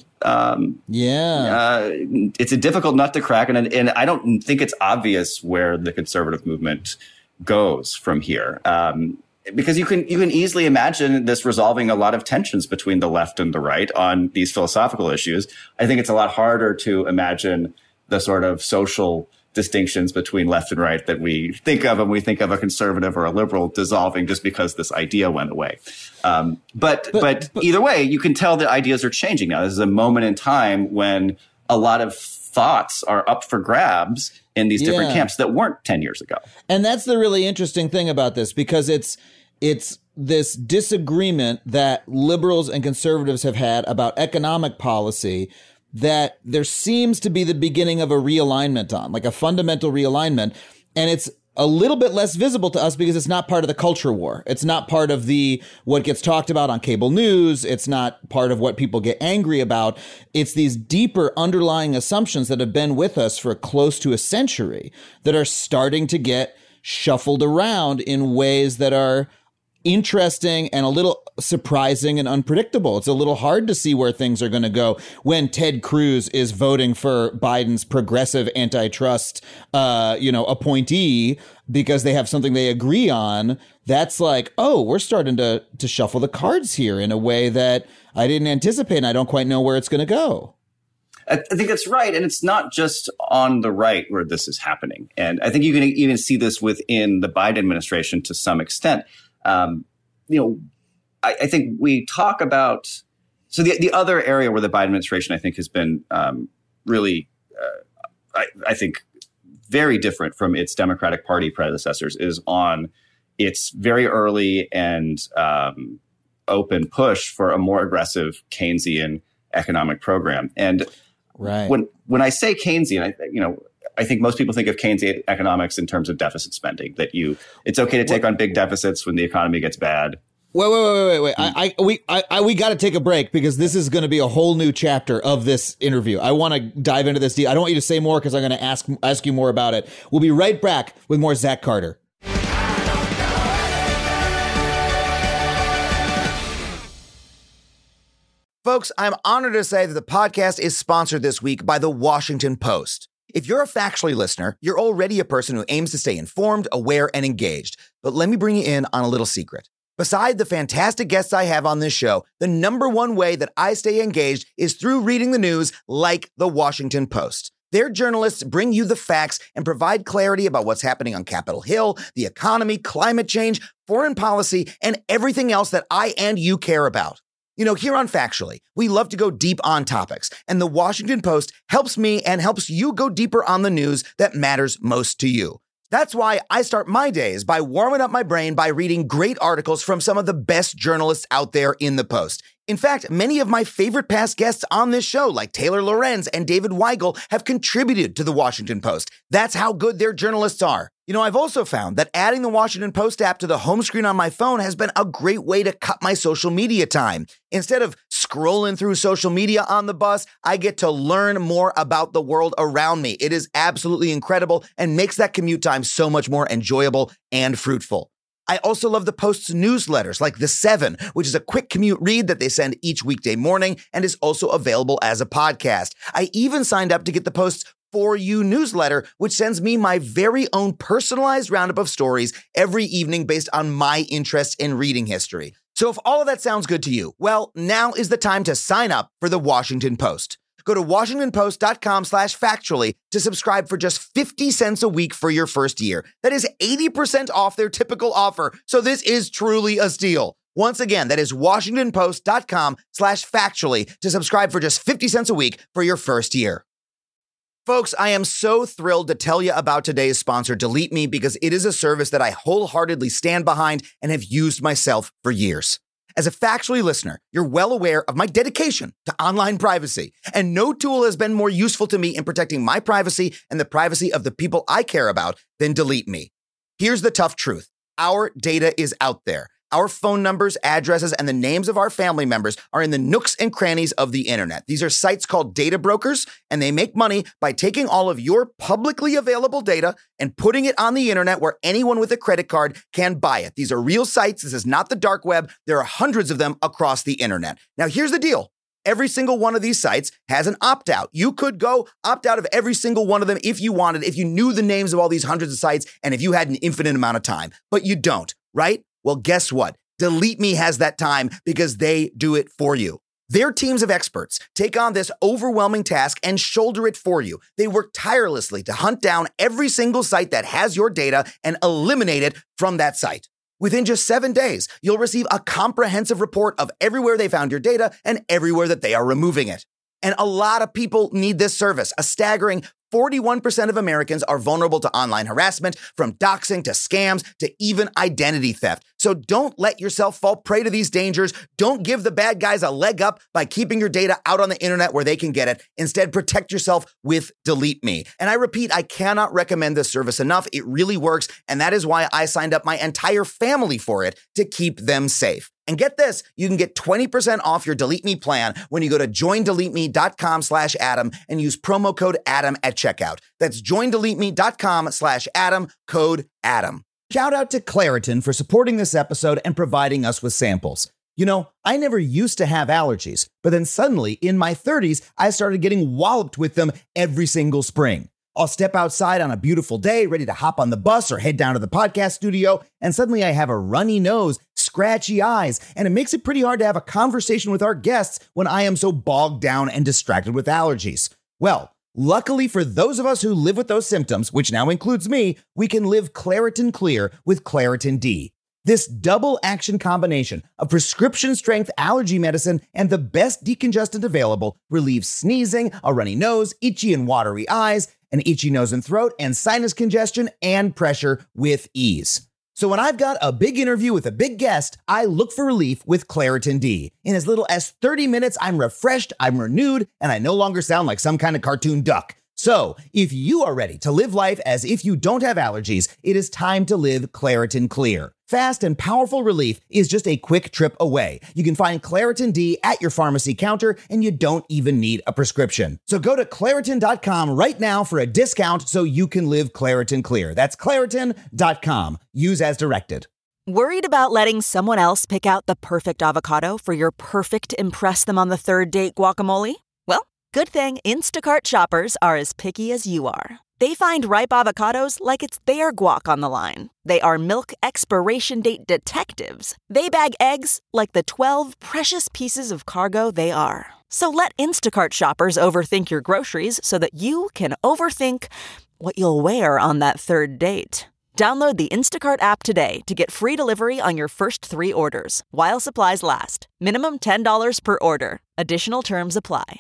Speaker 1: it's a difficult nut to crack. And I don't think it's obvious where the conservative movement goes from here. Because you can easily imagine this resolving a lot of tensions between the left and the right on these philosophical issues. I think it's a lot harder to imagine the sort of social distinctions between left and right that we think of when we think of a conservative or a liberal dissolving just because this idea went away. But either way, you can tell that ideas are changing now. This is a moment in time when a lot of thoughts are up for grabs in these different camps that weren't 10 years ago.
Speaker 6: And that's the really interesting thing about this, because it's this disagreement that liberals and conservatives have had about economic policy that there seems to be the beginning of a realignment on, like a fundamental realignment. And it's a little bit less visible to us because it's not part of the culture war. It's not part of what gets talked about on cable news. It's not part of what people get angry about. It's these deeper underlying assumptions that have been with us for close to a century that are starting to get shuffled around in ways that are interesting and a little surprising and unpredictable. It's a little hard to see where things are going to go when Ted Cruz is voting for Biden's progressive antitrust, appointee because they have something they agree on. That's like, oh, we're starting to shuffle the cards here in a way that I didn't anticipate, and I don't quite know where it's going to go.
Speaker 1: I think that's right. And it's not just on the right where this is happening. And I think you can even see this within the Biden administration to some extent. I think we talk about, so the other area where the Biden administration, I think, has been really, I think, very different from its Democratic Party predecessors is on its very early and open push for a more aggressive Keynesian economic program. And when I say Keynesian, I think most people think of Keynesian economics in terms of deficit spending, that it's okay to take on big deficits when the economy gets bad.
Speaker 6: Wait. We got to take a break because this is going to be a whole new chapter of this interview. I want to dive into this deep. I don't want you to say more because I'm going to ask you more about it. We'll be right back with more Zach Carter. Folks, I'm honored to say that the podcast is sponsored this week by The Washington Post. If you're a Factually listener, you're already a person who aims to stay informed, aware, and engaged. But let me bring you in on a little secret. Beside the fantastic guests I have on this show, the number one way that I stay engaged is through reading the news like The Washington Post. Their journalists bring you the facts and provide clarity about what's happening on Capitol Hill, the economy, climate change, foreign policy, and everything else that I and you care about. You know, here on Factually, we love to go deep on topics, and The Washington Post helps me and helps you go deeper on the news that matters most to you. That's why I start my days by warming up my brain by reading great articles from some of the best journalists out there in the Post. In fact, many of my favorite past guests on this show, like Taylor Lorenz and David Weigel, have contributed to The Washington Post. That's how good their journalists are. You know, I've also found that adding the Washington Post app to the home screen on my phone has been a great way to cut my social media time. Instead of scrolling through social media on the bus, I get to learn more about the world around me. It is absolutely incredible and makes that commute time so much more enjoyable and fruitful. I also love the Post's newsletters like The 7, which is a quick commute read that they send each weekday morning and is also available as a podcast. I even signed up to get the Post's For You newsletter, which sends me my very own personalized roundup of stories every evening based on my interests in reading history. So if all of that sounds good to you, well, now is the time to sign up for the Washington Post. Go to WashingtonPost.com/factually to subscribe for just 50 cents a week for your first year. That is 80% off their typical offer. So this is truly a steal. Once again, that is WashingtonPost.com/factually to subscribe for just 50 cents a week for your first year. Folks, I am so thrilled to tell you about today's sponsor, Delete Me, because it is a service that I wholeheartedly stand behind and have used myself for years. As a Factually listener, you're well aware of my dedication to online privacy, and no tool has been more useful to me in protecting my privacy and the privacy of the people I care about than Delete Me. Here's the tough truth. Our data is out there. Our phone numbers, addresses, and the names of our family members are in the nooks and crannies of the internet. These are sites called data brokers, and they make money by taking all of your publicly available data and putting it on the internet where anyone with a credit card can buy it. These are real sites. This is not the dark web. There are hundreds of them across the internet. Now, here's the deal. Every single one of these sites has an opt-out. You could go opt out of every single one of them if you wanted, if you knew the names of all these hundreds of sites, and if you had an infinite amount of time. But you don't, right? Well, guess what? Delete Me has that time because they do it for you. Their teams of experts take on this overwhelming task and shoulder it for you. They work tirelessly to hunt down every single site that has your data and eliminate it from that site. Within just 7 days, you'll receive a comprehensive report of everywhere they found your data and everywhere that they are removing it. And a lot of people need this service. A staggering 41% of Americans are vulnerable to online harassment, from doxing to scams to even identity theft. So don't let yourself fall prey to these dangers. Don't give the bad guys a leg up by keeping your data out on the internet where they can get it. Instead, protect yourself with Delete Me. And I repeat, I cannot recommend this service enough. It really works. And that is why I signed up my entire family for it, to keep them safe. And get this, you can get 20% off your Delete Me plan when you go to joindeleteme.com/Adam and use promo code Adam at checkout. That's joindeleteme.com/Adam, code Adam. Shout out to Claritin for supporting this episode and providing us with samples. You know, I never used to have allergies, but then suddenly in my 30s, I started getting walloped with them every single spring. I'll step outside on a beautiful day, ready to hop on the bus or head down to the podcast studio, and suddenly I have a runny nose, scratchy eyes, and it makes it pretty hard to have a conversation with our guests when I am so bogged down and distracted with allergies. Well, luckily for those of us who live with those symptoms, which now includes me, we can live Claritin Clear with Claritin D. This double action combination of prescription strength allergy medicine and the best decongestant available relieves sneezing, a runny nose, itchy and watery eyes, an itchy nose and throat, and sinus congestion and pressure with ease. So when I've got a big interview with a big guest, I look for relief with Claritin D. In as little as 30 minutes, I'm refreshed, I'm renewed, and I no longer sound like some kind of cartoon duck. So if you are ready to live life as if you don't have allergies, it is time to live Claritin Clear. Fast and powerful relief is just a quick trip away. You can find Claritin D at your pharmacy counter, and you don't even need a prescription. So go to Claritin.com right now for a discount so you can live Claritin Clear. That's Claritin.com. Use as directed.
Speaker 4: Worried about letting someone else pick out the perfect avocado for your perfect impress them on the third date guacamole? Well, good thing Instacart shoppers are as picky as you are. They find ripe avocados like it's their guac on the line. They are milk expiration date detectives. They bag eggs like the 12 precious pieces of cargo they are. So let Instacart shoppers overthink your groceries so that you can overthink what you'll wear on that third date. Download the Instacart app today to get free delivery on your first 3 orders, while supplies last. Minimum $10 per order. Additional terms apply.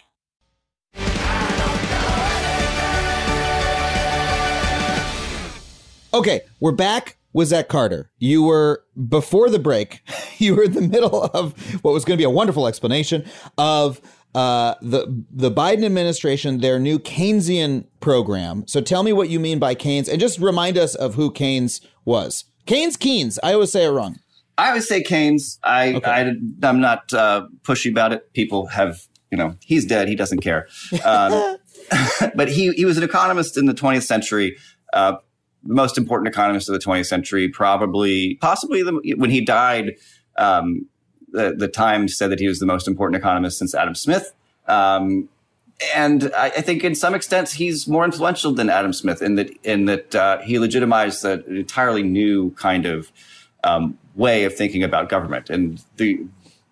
Speaker 6: Okay, we're back with Zach Carter. You were, before the break, you were in the middle of what was going to be a wonderful explanation of the Biden administration, their new Keynesian program. So tell me what you mean by Keynes, and just remind us of who Keynes was. Keynes. I always say it wrong.
Speaker 1: I always say Keynes. I'm not pushy about it. People have, he's dead. He doesn't care. But he was an economist in the 20th century. The most important economist of the 20th century, possibly when he died, the Times said that he was the most important economist since Adam Smith. And I think in some extent he's more influential than Adam Smith in that he legitimized an entirely new kind of way of thinking about government. And the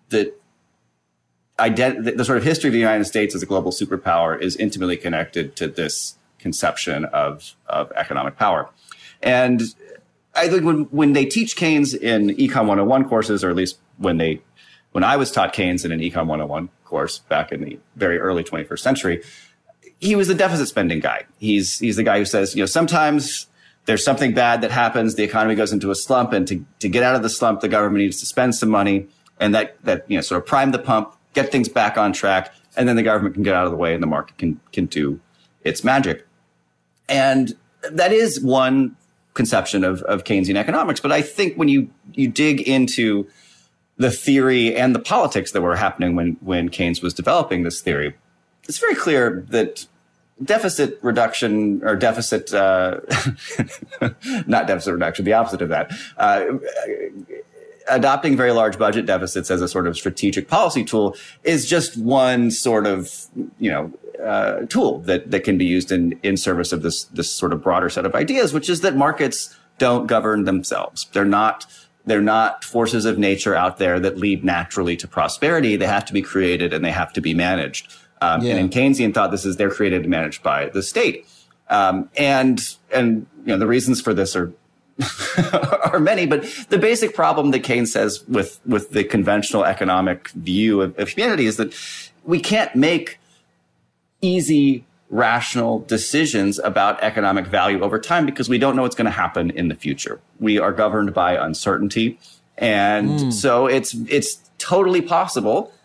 Speaker 1: sort of history of the United States as a global superpower is intimately connected to this conception of economic power. And I think when they teach Keynes in Econ 101 courses, or at least when I was taught Keynes in an Econ 101 course back in the very early 21st century, he was the deficit spending guy. He's the guy who says, sometimes there's something bad that happens, the economy goes into a slump, and to get out of the slump, the government needs to spend some money, and that sort of prime the pump, get things back on track, and then the government can get out of the way and the market can do its magic. And that is one conception of Keynesian economics. But I think when you dig into the theory and the politics that were happening when Keynes was developing this theory, it's very clear that deficit reduction, or deficit, not deficit reduction, the opposite of that, adopting very large budget deficits as a sort of strategic policy tool is just one sort of, tool that can be used in service of this sort of broader set of ideas, which is that markets don't govern themselves. They're not forces of nature out there that lead naturally to prosperity. They have to be created and they have to be managed. And in Keynesian thought, they're created and managed by the state. And the reasons for this are are many, but the basic problem that Keynes says with the conventional economic view of humanity is that we can't make easy, rational decisions about economic value over time because we don't know what's going to happen in the future. We are governed by uncertainty. And so it's totally possible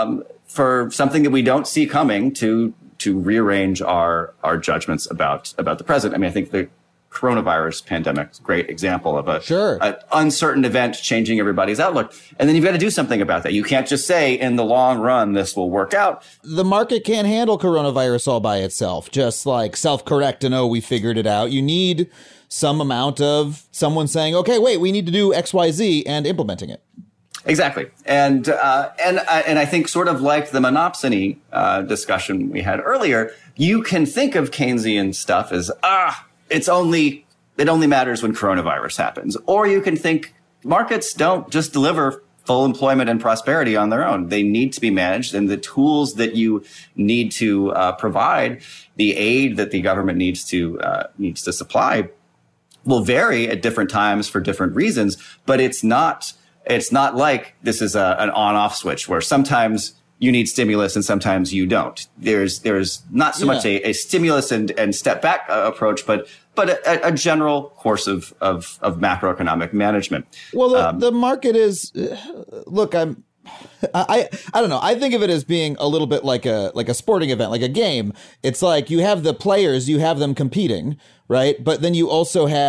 Speaker 1: for something that we don't see coming to rearrange our judgments about the present. I mean, I think the coronavirus pandemic is a great example of an uncertain event changing everybody's outlook. And then you've got to do something about that. You can't just say in the long run, this will work out.
Speaker 6: The market can't handle coronavirus all by itself, just like self-correct and, we figured it out. You need some amount of someone saying, okay, wait, we need to do X, Y, Z and implementing it.
Speaker 1: Exactly. And I think sort of like the monopsony discussion we had earlier, you can think of Keynesian stuff as, it only matters when coronavirus happens. Or you can think markets don't just deliver full employment and prosperity on their own. They need to be managed, and the tools that you need to provide, the aid that the government needs to supply, will vary at different times for different reasons. But it's not like this is an on-off switch where sometimes you need stimulus and sometimes you don't. There's not so much a stimulus and step back approach, but a general course of macroeconomic management.
Speaker 6: Well, the market is, look, I don't know. I think of it as being a little bit like a sporting event, like a game. It's like you have the players, you have them competing, right? But then you also have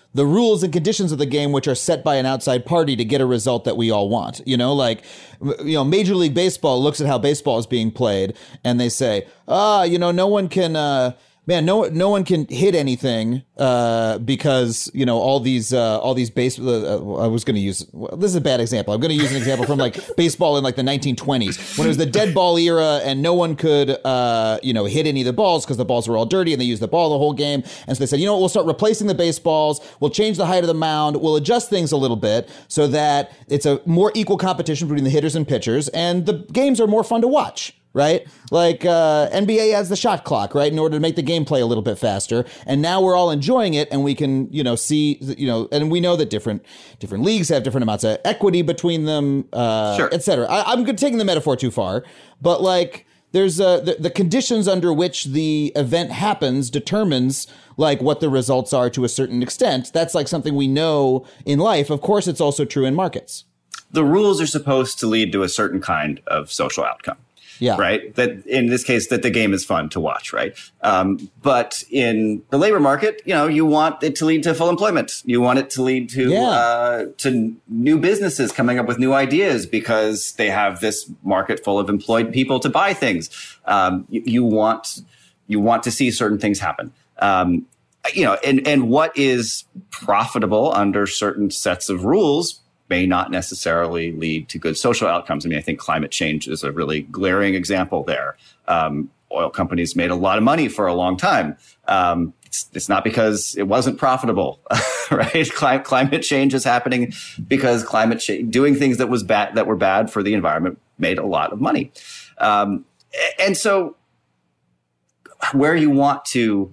Speaker 6: the rules and conditions of the game, which are set by an outside party to get a result that we all want. Major League Baseball looks at how baseball is being played and they say, no one can, no one can hit anything because all these base. I was going to use this is a bad example. I'm going to use an example from like baseball in like the 1920s when it was the dead ball era and no one could hit any of the balls because the balls were all dirty and they used the ball the whole game. And so they said, we'll start replacing the baseballs. We'll change the height of the mound. We'll adjust things a little bit so that it's a more equal competition between the hitters and pitchers, and the games are more fun to watch. Right? Like NBA has the shot clock, right? In order to make the game play a little bit faster. And now we're all enjoying it and we can, see, and we know that different leagues have different amounts of equity between them,
Speaker 1: sure.
Speaker 6: Et cetera. I'm taking the metaphor too far, but like there's the conditions under which the event happens determines like what the results are to a certain extent. That's like something we know in life. Of course, it's also true in markets.
Speaker 1: The rules are supposed to lead to a certain kind of social outcome.
Speaker 6: Yeah.
Speaker 1: Right. That in this case, that the game is fun to watch. Right. But in the labor market, you want it to lead to full employment. You want it to lead to new businesses coming up with new ideas because they have this market full of employed people to buy things. You want to see certain things happen. And what is profitable under certain sets of rules may not necessarily lead to good social outcomes. I mean, I think climate change is a really glaring example there. Oil companies made a lot of money for a long time. It's not because it wasn't profitable, right? Climate change is happening because doing things that were bad for the environment made a lot of money. And so where you want to,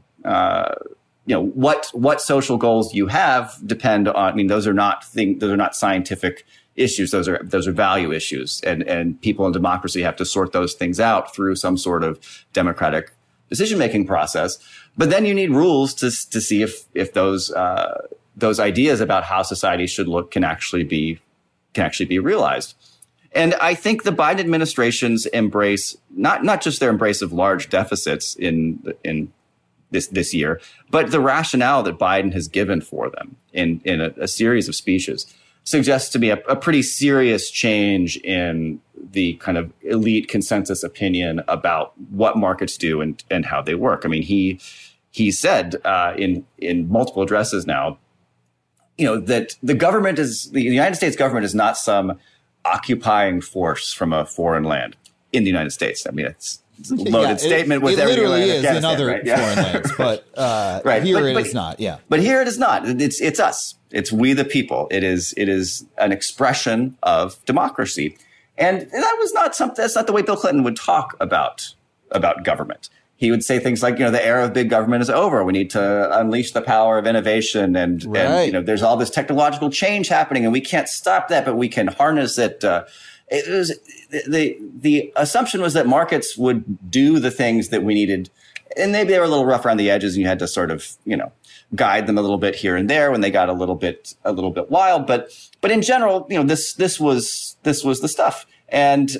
Speaker 1: what social goals you have depend on. I mean, those are not scientific issues. Those are value issues, and people in democracy have to sort those things out through some sort of democratic decision-making process. But then you need rules to see if those ideas about how society should look can actually be realized. And I think the Biden administration's embrace, not just their embrace of large deficits in this year, but the rationale that Biden has given for them in a series of speeches suggests to me a pretty serious change in the kind of elite consensus opinion about what markets do and how they work. I mean, he said in multiple addresses now, that the United States government is not some occupying force from a foreign land in the United States. I mean, it's a loaded statement with everything.
Speaker 6: It literally is in other
Speaker 1: right?
Speaker 6: foreign lands, but here it is not. Yeah, but
Speaker 1: here it is not. It's us. It's we the people. It is an expression of democracy, and that's not the way Bill Clinton would talk about government. He would say things like, the era of big government is over. We need to unleash the power of innovation, and there's all this technological change happening, and we can't stop that, but we can harness it. It was the assumption was that markets would do the things that we needed, and maybe they were a little rough around the edges, and you had to sort of guide them a little bit here and there when they got a little bit wild. But in general, this was the stuff, and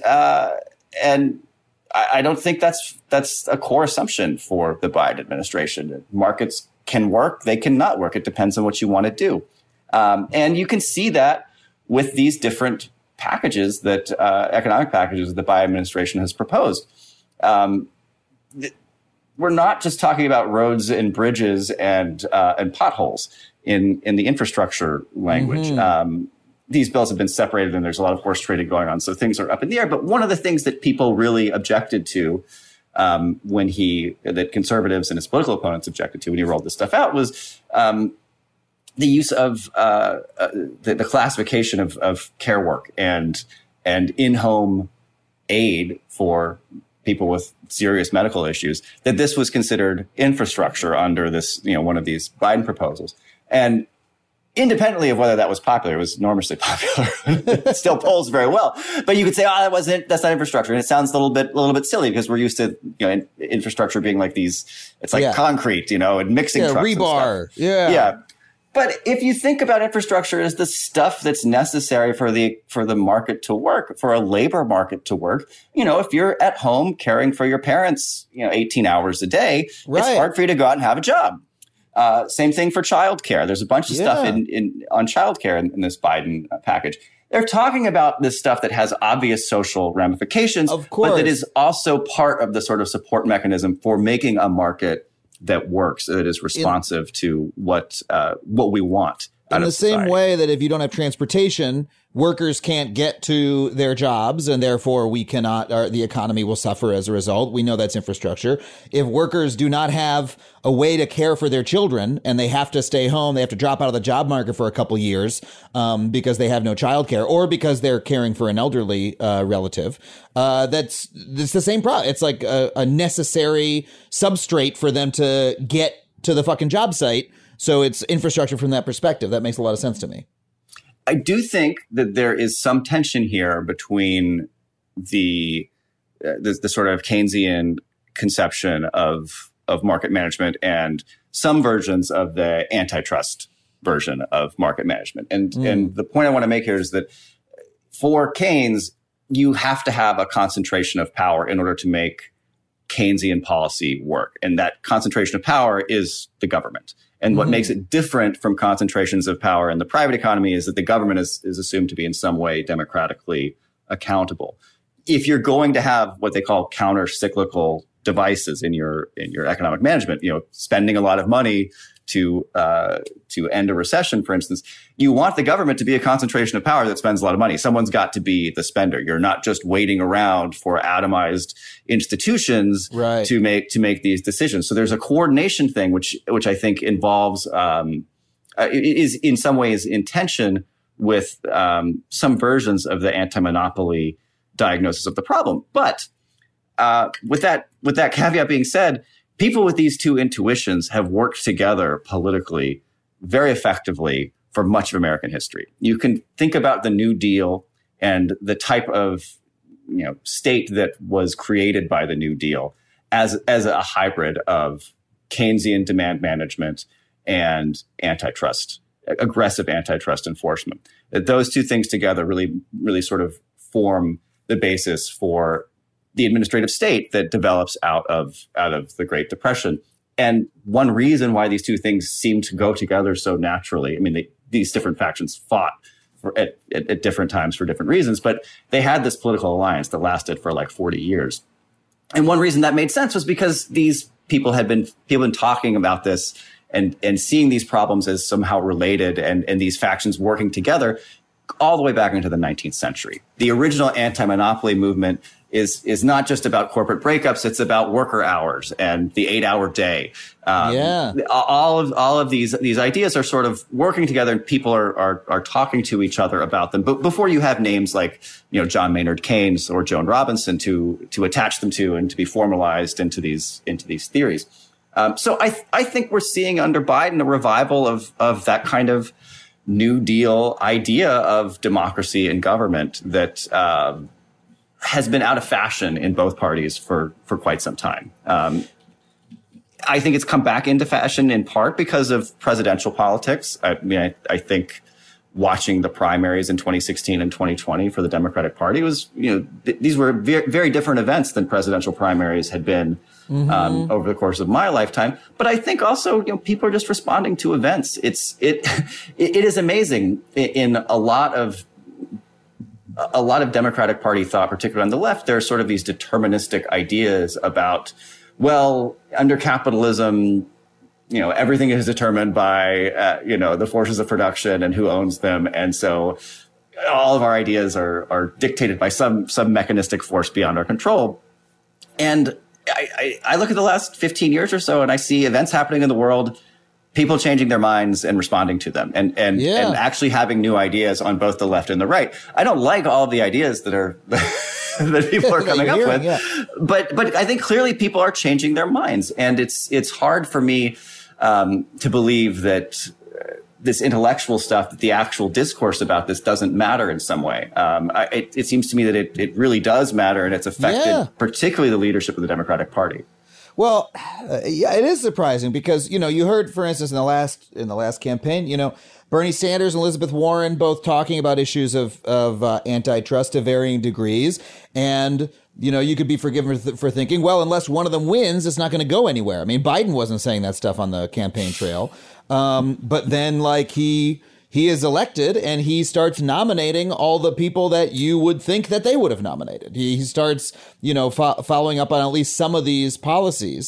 Speaker 1: I don't think that's a core assumption for the Biden administration. Markets can work, they cannot work. It depends on what you want to do, and you can see that with these different packages that economic packages that the Biden administration has proposed. We're not just talking about roads and bridges and potholes in the infrastructure language. Mm-hmm. These bills have been separated and there's a lot of horse trading going on. So things are up in the air. But one of the things that people really objected to that conservatives and his political opponents objected to when he rolled this stuff out was the use of the classification of care work and in-home aid for people with serious medical issues, that this was considered infrastructure under this, one of these Biden proposals. And independently of whether that was popular, it was enormously popular. It still polls very well. But you could say, that's not infrastructure. And it sounds a little bit silly because we're used to, infrastructure being like it's like concrete, and mixing trucks
Speaker 6: rebar.
Speaker 1: And stuff. Yeah. But if you think about infrastructure as the stuff that's necessary for the market to work, for a labor market to work, if you're at home caring for your parents, 18 hours a day, It's hard for you to go out and have a job. Same thing for childcare. There's a bunch of stuff on childcare in this Biden package. They're talking about this stuff that has obvious social ramifications,
Speaker 6: of course,
Speaker 1: but that is also part of the sort of support mechanism for making a market that works, that is responsive to what we want.
Speaker 6: In the same way that if you don't have transportation, workers can't get to their jobs, and therefore we cannot, the economy will suffer as a result. We know that's infrastructure. If workers do not have a way to care for their children and they have to stay home, they have to drop out of the job market for a couple years because they have no childcare or because they're caring for an elderly relative, it's the same problem. It's like a necessary substrate for them to get to the fucking job site. So it's infrastructure from that perspective. That makes a lot of sense to me.
Speaker 1: I do think that there is some tension here between the sort of Keynesian conception of market management and some versions of the antitrust version of market management. And the point I want to make here is that for Keynes, you have to have a concentration of power in order to make Keynesian policy work. And that concentration of power is the government. And what makes it different from concentrations of power in the private economy is that the government is assumed to be in some way democratically accountable. If you're going to have what they call counter-cyclical devices in your economic management, spending a lot of money to end a recession, for instance, you want the government to be a concentration of power that spends a lot of money. Someone's got to be the spender. You're not just waiting around for atomized institutions to make these decisions. So there's a coordination thing, which I think involves is in some ways in tension with some versions of the anti-monopoly diagnosis of the problem. But with that caveat being said, people with these two intuitions have worked together politically very effectively for much of American history. You can think about the New Deal and the type of state that was created by the New Deal as a hybrid of Keynesian demand management and antitrust, aggressive antitrust enforcement. That those two things together really sort of form the basis for the administrative state that develops out of the Great Depression. And one reason why these two things seem to go together so naturally, I mean, these different factions fought at different times for different reasons, but they had this political alliance that lasted for like 40 years. And one reason that made sense was because these people had been talking about this and seeing these problems as somehow related and these factions working together all the way back into the 19th century. The original anti-monopoly movement is not just about corporate breakups. It's about worker hours and the 8-hour day. All of these ideas are sort of working together, and people are talking to each other about them. But before you have names like John Maynard Keynes or Joan Robinson to attach them to and to be formalized into these theories. So I think we're seeing under Biden a revival of that kind of New Deal idea of democracy and government that has been out of fashion in both parties for quite some time. I think it's come back into fashion in part because of presidential politics. I mean, I think watching the primaries in 2016 and 2020 for the Democratic Party was, these were very different events than presidential primaries had been over the course of my lifetime. But I think also, people are just responding to events. It is amazing in a lot of Democratic Party thought, particularly on the left. There are sort of these deterministic ideas about, well, under capitalism, everything is determined by, the forces of production and who owns them. And so all of our ideas are dictated by some mechanistic force beyond our control. And I look at the last 15 years or so and I see events happening in the world, people changing their minds and responding to them and actually having new ideas on both the left and the right. I don't like all of the ideas that are that people are coming up with, but I think clearly people are changing their minds, and it's hard for me to believe that this intellectual stuff, that the actual discourse about this doesn't matter in some way. It seems to me that it really does matter, and it's affected particularly the leadership of the Democratic Party.
Speaker 6: Well, it is surprising because, you heard, for instance, in the last campaign, Bernie Sanders and Elizabeth Warren both talking about issues of antitrust to varying degrees. And you could be forgiven for thinking, well, unless one of them wins, it's not going to go anywhere. I mean, Biden wasn't saying that stuff on the campaign trail. But then he is elected and he starts nominating all the people that you would think that they would have nominated. He starts, following up on at least some of these policies.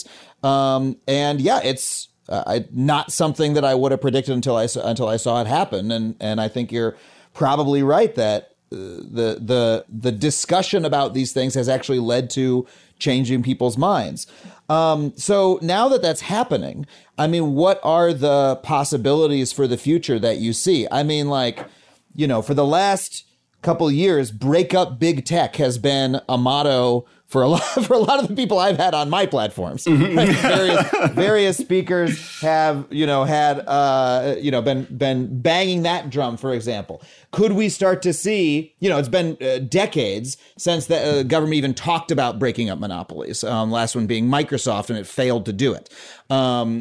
Speaker 6: It's not something that I would have predicted until I saw it happen. And I think you're probably right that the discussion about these things has actually led to changing people's minds. So now that that's happening, I mean, what are the possibilities for the future that you see? I mean, for the last couple of years, break up big tech has been a motto for a lot of the people I've had on my platforms. Right? Various speakers have, been banging that drum, for example. Could we start to see, it's been decades since the government even talked about breaking up monopolies. Last one being Microsoft, and it failed to do it. Last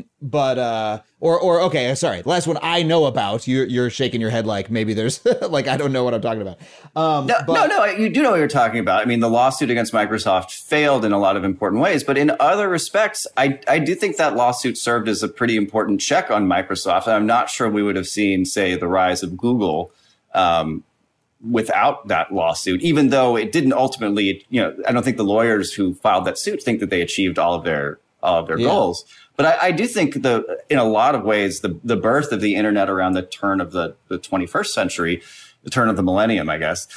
Speaker 6: one I know about, you're shaking your head like maybe there's I don't know what I'm talking about.
Speaker 1: No, you do know what you're talking about. I mean, the lawsuit against Microsoft failed in a lot of important ways, but in other respects, I do think that lawsuit served as a pretty important check on Microsoft. And I'm not sure we would have seen, say, the rise of Google without that lawsuit, even though it didn't ultimately, I don't think the lawyers who filed that suit think that they achieved all of their goals. But I do think in a lot of ways, the birth of the internet around the turn of the 21st century, the turn of the millennium, I guess,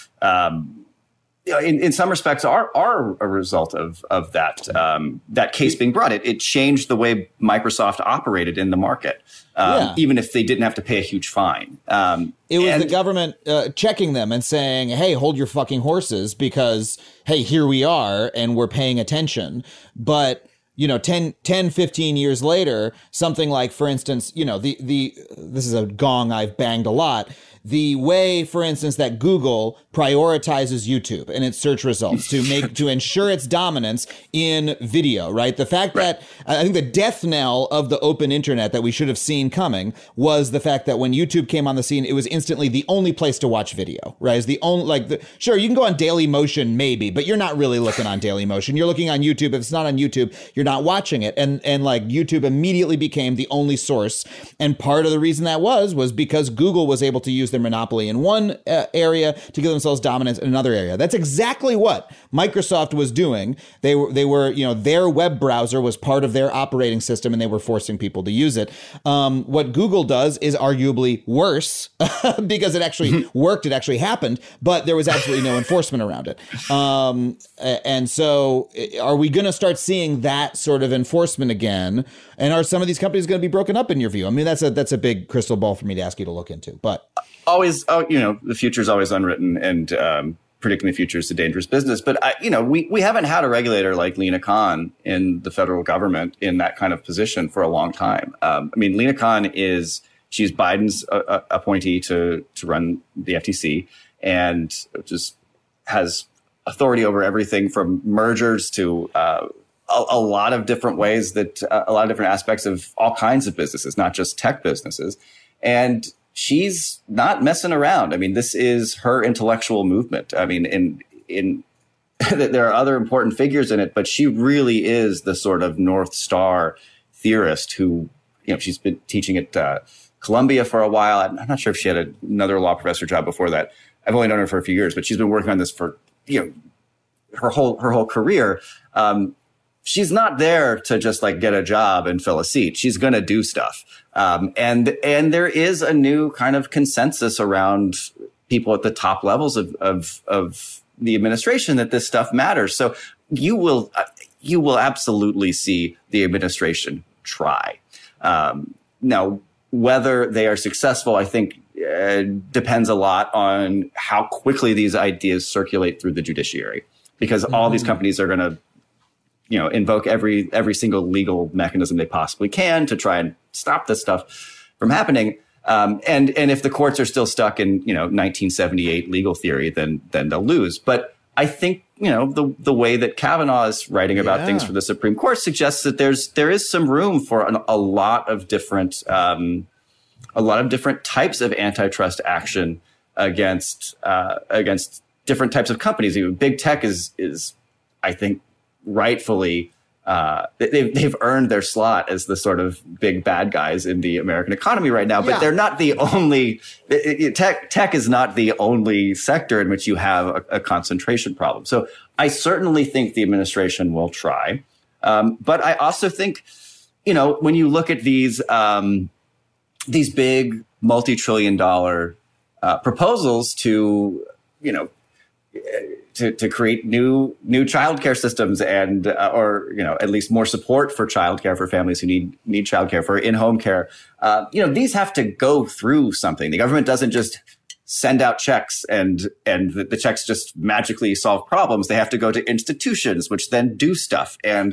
Speaker 1: in some respects are a result of that case being brought. It changed the way Microsoft operated in the market, even if they didn't have to pay a huge fine.
Speaker 6: It was the government checking them and saying, hey, hold your fucking horses because, hey, here we are and we're paying attention. But 10, 15 years later, something like, for instance, this is a gong I've banged a lot. The way, for instance, that Google prioritizes YouTube and its search results to ensure its dominance in video, right? The fact that I think the death knell of the open internet that we should have seen coming was the fact that when YouTube came on the scene, it was instantly the only place to watch video, right? It's the only, sure, you can go on Dailymotion maybe, but you're not really looking on Dailymotion. You're looking on YouTube. If it's not on YouTube, you're not watching it. And YouTube immediately became the only source. And part of the reason that was because Google was able to use their monopoly in one area to give themselves dominance in another area. That's exactly what Microsoft was doing. They were, their web browser was part of their operating system and they were forcing people to use it. What Google does is arguably worse because it actually worked. It actually happened, but there was absolutely no enforcement around it. And so are we going to start seeing that sort of enforcement again? And are some of these companies going to be broken up in your view? I mean, that's a big crystal ball for me to ask you to look into, but
Speaker 1: always, the future is always unwritten, and predicting the future is a dangerous business. But we haven't had a regulator like Lina Khan in the federal government in that kind of position for a long time. Lina Khan she's Biden's appointee to run the FTC, and just has authority over everything from mergers to a lot of different ways that a lot of different aspects of all kinds of businesses, not just tech businesses. And she's not messing around. I mean, this is her intellectual movement. I mean, in there are other important figures in it, but she really is the sort of North Star theorist who, she's been teaching at Columbia for a while. I'm not sure if she had another law professor job before that. I've only known her for a few years, but she's been working on this for, her whole career. She's not there to just get a job and fill a seat. She's going to do stuff. And there is a new kind of consensus around people at the top levels of the administration that this stuff matters. So you will absolutely see the administration try. Now, whether they are successful, I think depends a lot on how quickly these ideas circulate through the judiciary, because all these companies are going to invoke every single legal mechanism they possibly can to try and stop this stuff from happening. And if the courts are still stuck in 1978 legal theory, then they'll lose. But I think the way that Kavanaugh is writing about things for the Supreme Court suggests that there is some room for a lot of different types of antitrust action against different types of companies. Even big tech is I think rightfully, they've earned their slot as the sort of big bad guys in the American economy right now, but they're not the only, tech is not the only sector in which you have a concentration problem. So I certainly think the administration will try. But I also think, when you look at these big multi-trillion-dollar proposals to create new childcare systems and or at least more support for childcare for families who need childcare for in-home care. These have to go through something. The government doesn't just send out checks and the checks just magically solve problems. They have to go to institutions, which then do stuff. And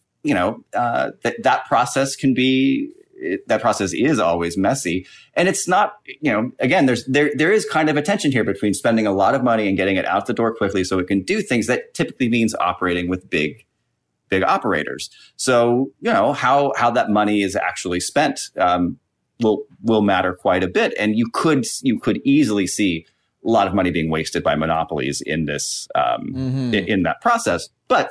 Speaker 1: that process that process is always messy. And it's not, again, there is kind of a tension here between spending a lot of money and getting it out the door quickly so it can do things. That typically means operating with big operators. So, how that money is actually spent will matter quite a bit. And you could easily see a lot of money being wasted by monopolies in this, in that process. But,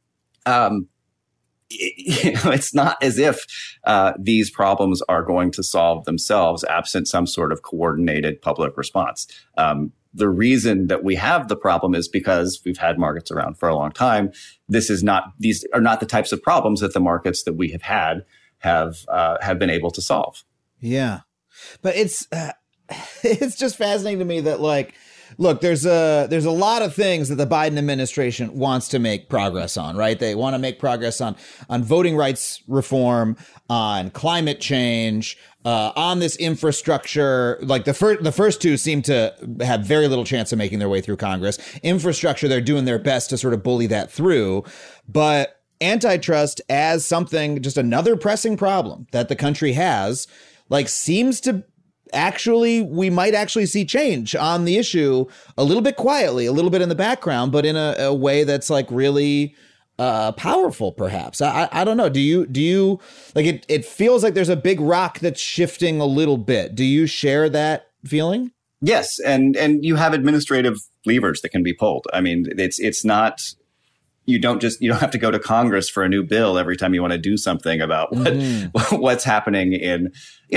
Speaker 1: it's not as if these problems are going to solve themselves absent some sort of coordinated public response. The reason that we have the problem is because we've had markets around for a long time. These are not the types of problems that the markets that we have had have been able to solve.
Speaker 6: Yeah, but it's just fascinating to me that look, there's a lot of things that the Biden administration wants to make progress on, right? They want to make progress on voting rights reform, on climate change, on this infrastructure. Like the first two seem to have very little chance of making their way through Congress. Infrastructure, they're doing their best to sort of bully that through, but antitrust as something, just another pressing problem that the country has, seems to we might actually see change on the issue a little bit quietly, a little bit in the background, but in a way that's really powerful, perhaps. I don't know. Do you it feels like there's a big rock that's shifting a little bit. Do you share that feeling?
Speaker 1: Yes. And you have administrative levers that can be pulled. I mean, it's not, you don't have to go to Congress for a new bill every time you want to do something about what's happening in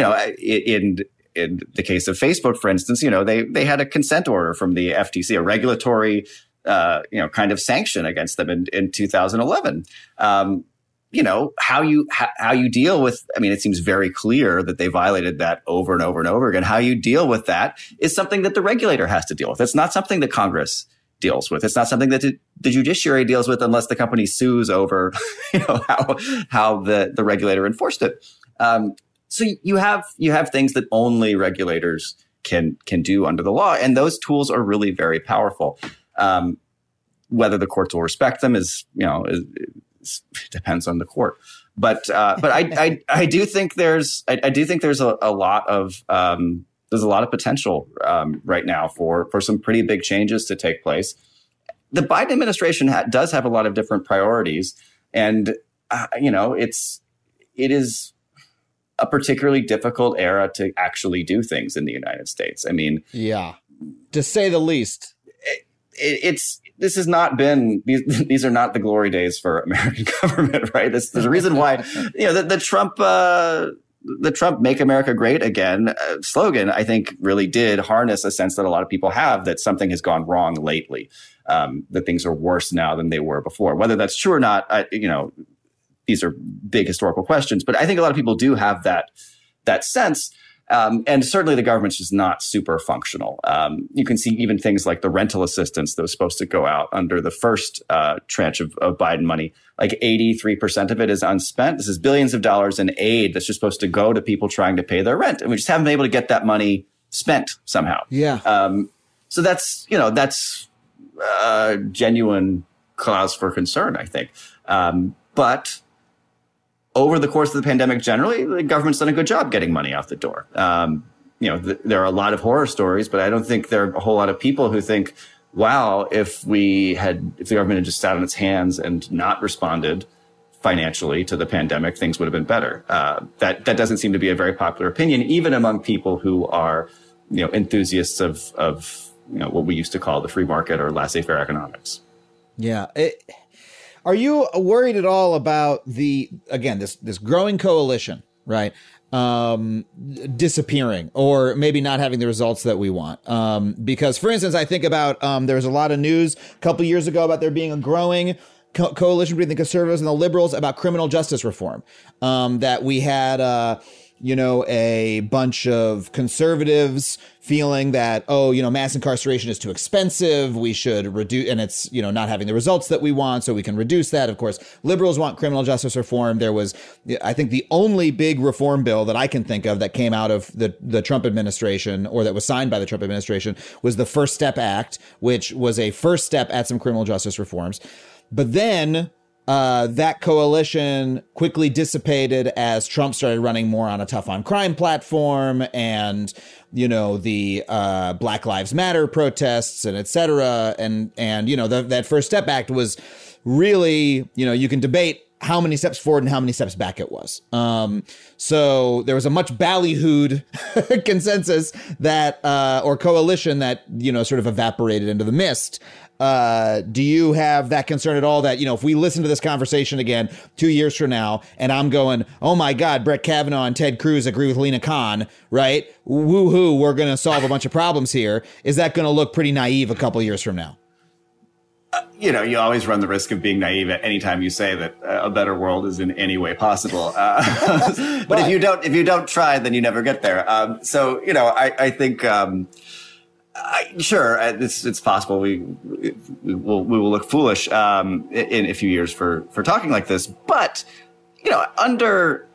Speaker 1: the case of Facebook, for instance, they had a consent order from the FTC, a regulatory, kind of sanction against them in 2011. How you deal with, it seems very clear that they violated that over and over and over again. How you deal with that is something that the regulator has to deal with. It's not something that Congress deals with. It's not something that the judiciary deals with unless the company sues over, how the regulator enforced it. So you have things that only regulators can do under the law, and those tools are really very powerful. Whether the courts will respect them is depends on the court. But I do think there's a lot of potential right now for some pretty big changes to take place. The Biden administration does have a lot of different priorities, and it is a particularly difficult era to actually do things in the United States.
Speaker 6: Yeah, to say the least.
Speaker 1: These are not the glory days for American government, right? There's a reason why, the Trump "Make America Great Again" slogan, I think, really did harness a sense that a lot of people have that something has gone wrong lately, that things are worse now than they were before. Whether that's true or not, these are big historical questions, but I think a lot of people do have that sense. And certainly the government's just not super functional. You can see even things like the rental assistance that was supposed to go out under the first tranche of Biden money. 83% of it is unspent. This is billions of dollars in aid that's just supposed to go to people trying to pay their rent. And we just haven't been able to get that money spent somehow.
Speaker 6: Yeah.
Speaker 1: So that's genuine cause for concern, I think. But over the course of the pandemic, generally, the government's done a good job getting money out the door. There are a lot of horror stories, but I don't think there are a whole lot of people who think, wow, if the government had just sat on its hands and not responded financially to the pandemic, things would have been better. That doesn't seem to be a very popular opinion, even among people who are, enthusiasts of what we used to call the free market or laissez-faire economics.
Speaker 6: Yeah. Are you worried at all about this growing coalition, right? Disappearing or maybe not having the results that we want. Because, for instance, I think about there was a lot of news a couple years ago about there being a growing coalition between the conservatives and the liberals about criminal justice reform. That we had, a bunch of conservatives feeling that, mass incarceration is too expensive. We should reduce, and it's, not having the results that we want, so we can reduce that. Of course, liberals want criminal justice reform. There was, I think, the only big reform bill that I can think of that came out of the Trump administration, or that was signed by the Trump administration, was the First Step Act, which was a first step at some criminal justice reforms. But then that coalition quickly dissipated as Trump started running more on a tough on crime platform, and the Black Lives Matter protests and et cetera. And that First Step Act was really, you can debate how many steps forward and how many steps back it was. So there was a much ballyhooed consensus that or coalition that sort of evaporated into the mist. Do you have that concern at all that, if we listen to this conversation again 2 years from now and I'm going, oh my God, Brett Kavanaugh and Ted Cruz agree with Lena Khan, right? Woohoo, we're going to solve a bunch of problems here. Is that going to look pretty naive a couple years from now?
Speaker 1: You always run the risk of being naive at any time you say that a better world is in any way possible. But if you don't try, then you never get there. I think, sure, it's possible we will look foolish in a few years for talking like this. But under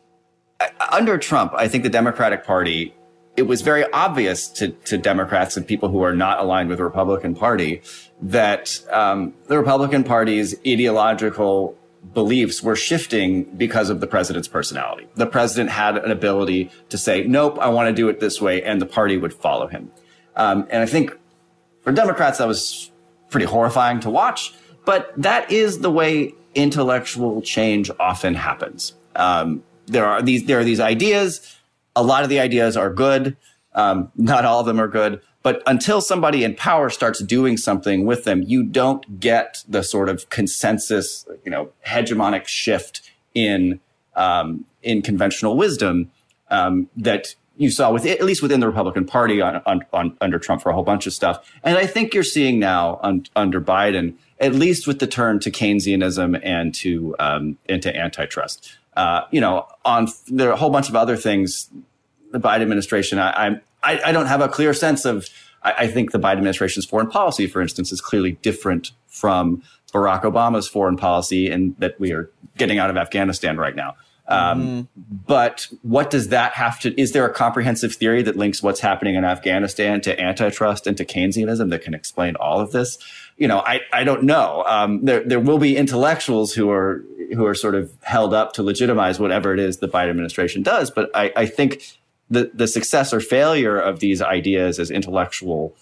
Speaker 1: Trump, I think the Democratic Party, it was very obvious to Democrats and people who are not aligned with the Republican Party that the Republican Party's ideological beliefs were shifting because of the president's personality. The president had an ability to say, nope, I want to do it this way, and the party would follow him. And I think for Democrats, that was pretty horrifying to watch. But that is the way intellectual change often happens. There are these ideas. A lot of the ideas are good. Not all of them are good. But until somebody in power starts doing something with them, you don't get the sort of consensus, hegemonic shift in conventional wisdom that you saw at least within the Republican Party under Trump for a whole bunch of stuff. And I think you're seeing now under Biden, at least with the turn to Keynesianism and to antitrust. There are a whole bunch of other things. The Biden administration, I don't have a clear sense of. I think the Biden administration's foreign policy, for instance, is clearly different from Barack Obama's foreign policy, and that we are getting out of Afghanistan right now. But what does that have to? Is there a comprehensive theory that links what's happening in Afghanistan to antitrust and to Keynesianism that can explain all of this? I don't know. There will be intellectuals who are sort of held up to legitimize whatever it is the Biden administration does. But I think the success or failure of these ideas as intellectual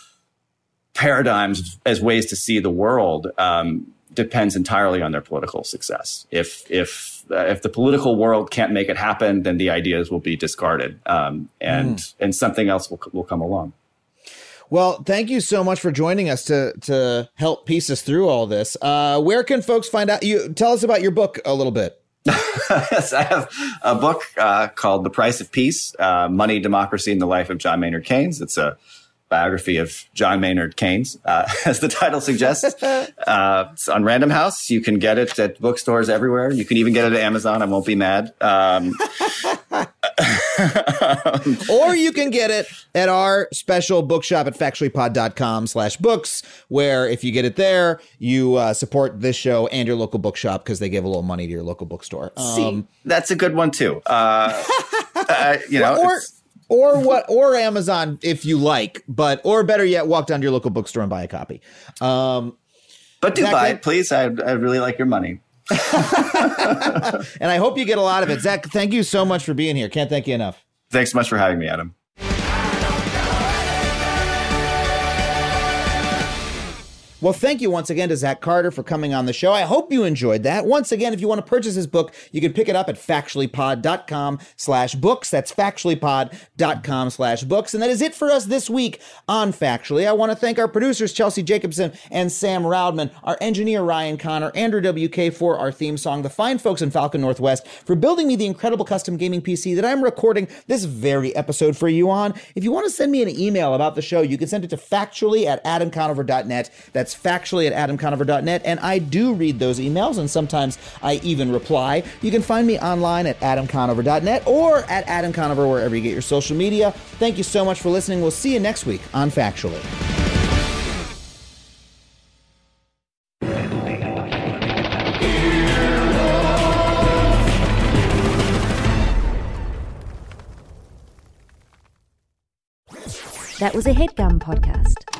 Speaker 1: paradigms, as ways to see the world, depends entirely on their political success. If the political world can't make it happen, then the ideas will be discarded, and something else will come along.
Speaker 6: Well, thank you so much for joining us to help piece us through all this. Where can folks find out? Tell us about your book a little bit.
Speaker 1: Yes, I have a book called The Price of Peace, Money, Democracy, and the Life of John Maynard Keynes. It's a biography of John Maynard Keynes, as the title suggests. It's on Random House. You can get it at bookstores everywhere. You can even get it at Amazon. I won't be mad.
Speaker 6: Or you can get it at our special bookshop at factuallypod.com/books, where if you get it there, you support this show and your local bookshop because they give a little money to your local bookstore.
Speaker 1: See, that's a good one too.
Speaker 6: Or Amazon if you like, or better yet, walk down to your local bookstore and buy a copy.
Speaker 1: But do buy it, please. I really like your money.
Speaker 6: And I hope you get a lot of it. Zach, thank you so much for being here. Can't thank you enough.
Speaker 1: Thanks so much for having me, Adam.
Speaker 6: Well, thank you once again to Zach Carter for coming on the show. I hope you enjoyed that. Once again, if you want to purchase his book, you can pick it up at factuallypod.com/books. That's factuallypod.com/books. And that is it for us this week on Factually. I want to thank our producers, Chelsea Jacobson and Sam Roudman, our engineer, Ryan Connor, Andrew WK for our theme song, the fine folks in Falcon Northwest for building me the incredible custom gaming PC that I'm recording this very episode for you on. If you want to send me an email about the show, you can send it to factually@adamconover.net. That's factually@adamconover.net, and I do read those emails, and sometimes I even reply. You can find me online at adamconover.net or at Adam Conover, wherever you get your social media. Thank you so much for listening. We'll see you next week on Factually.
Speaker 7: That was a HeadGum podcast.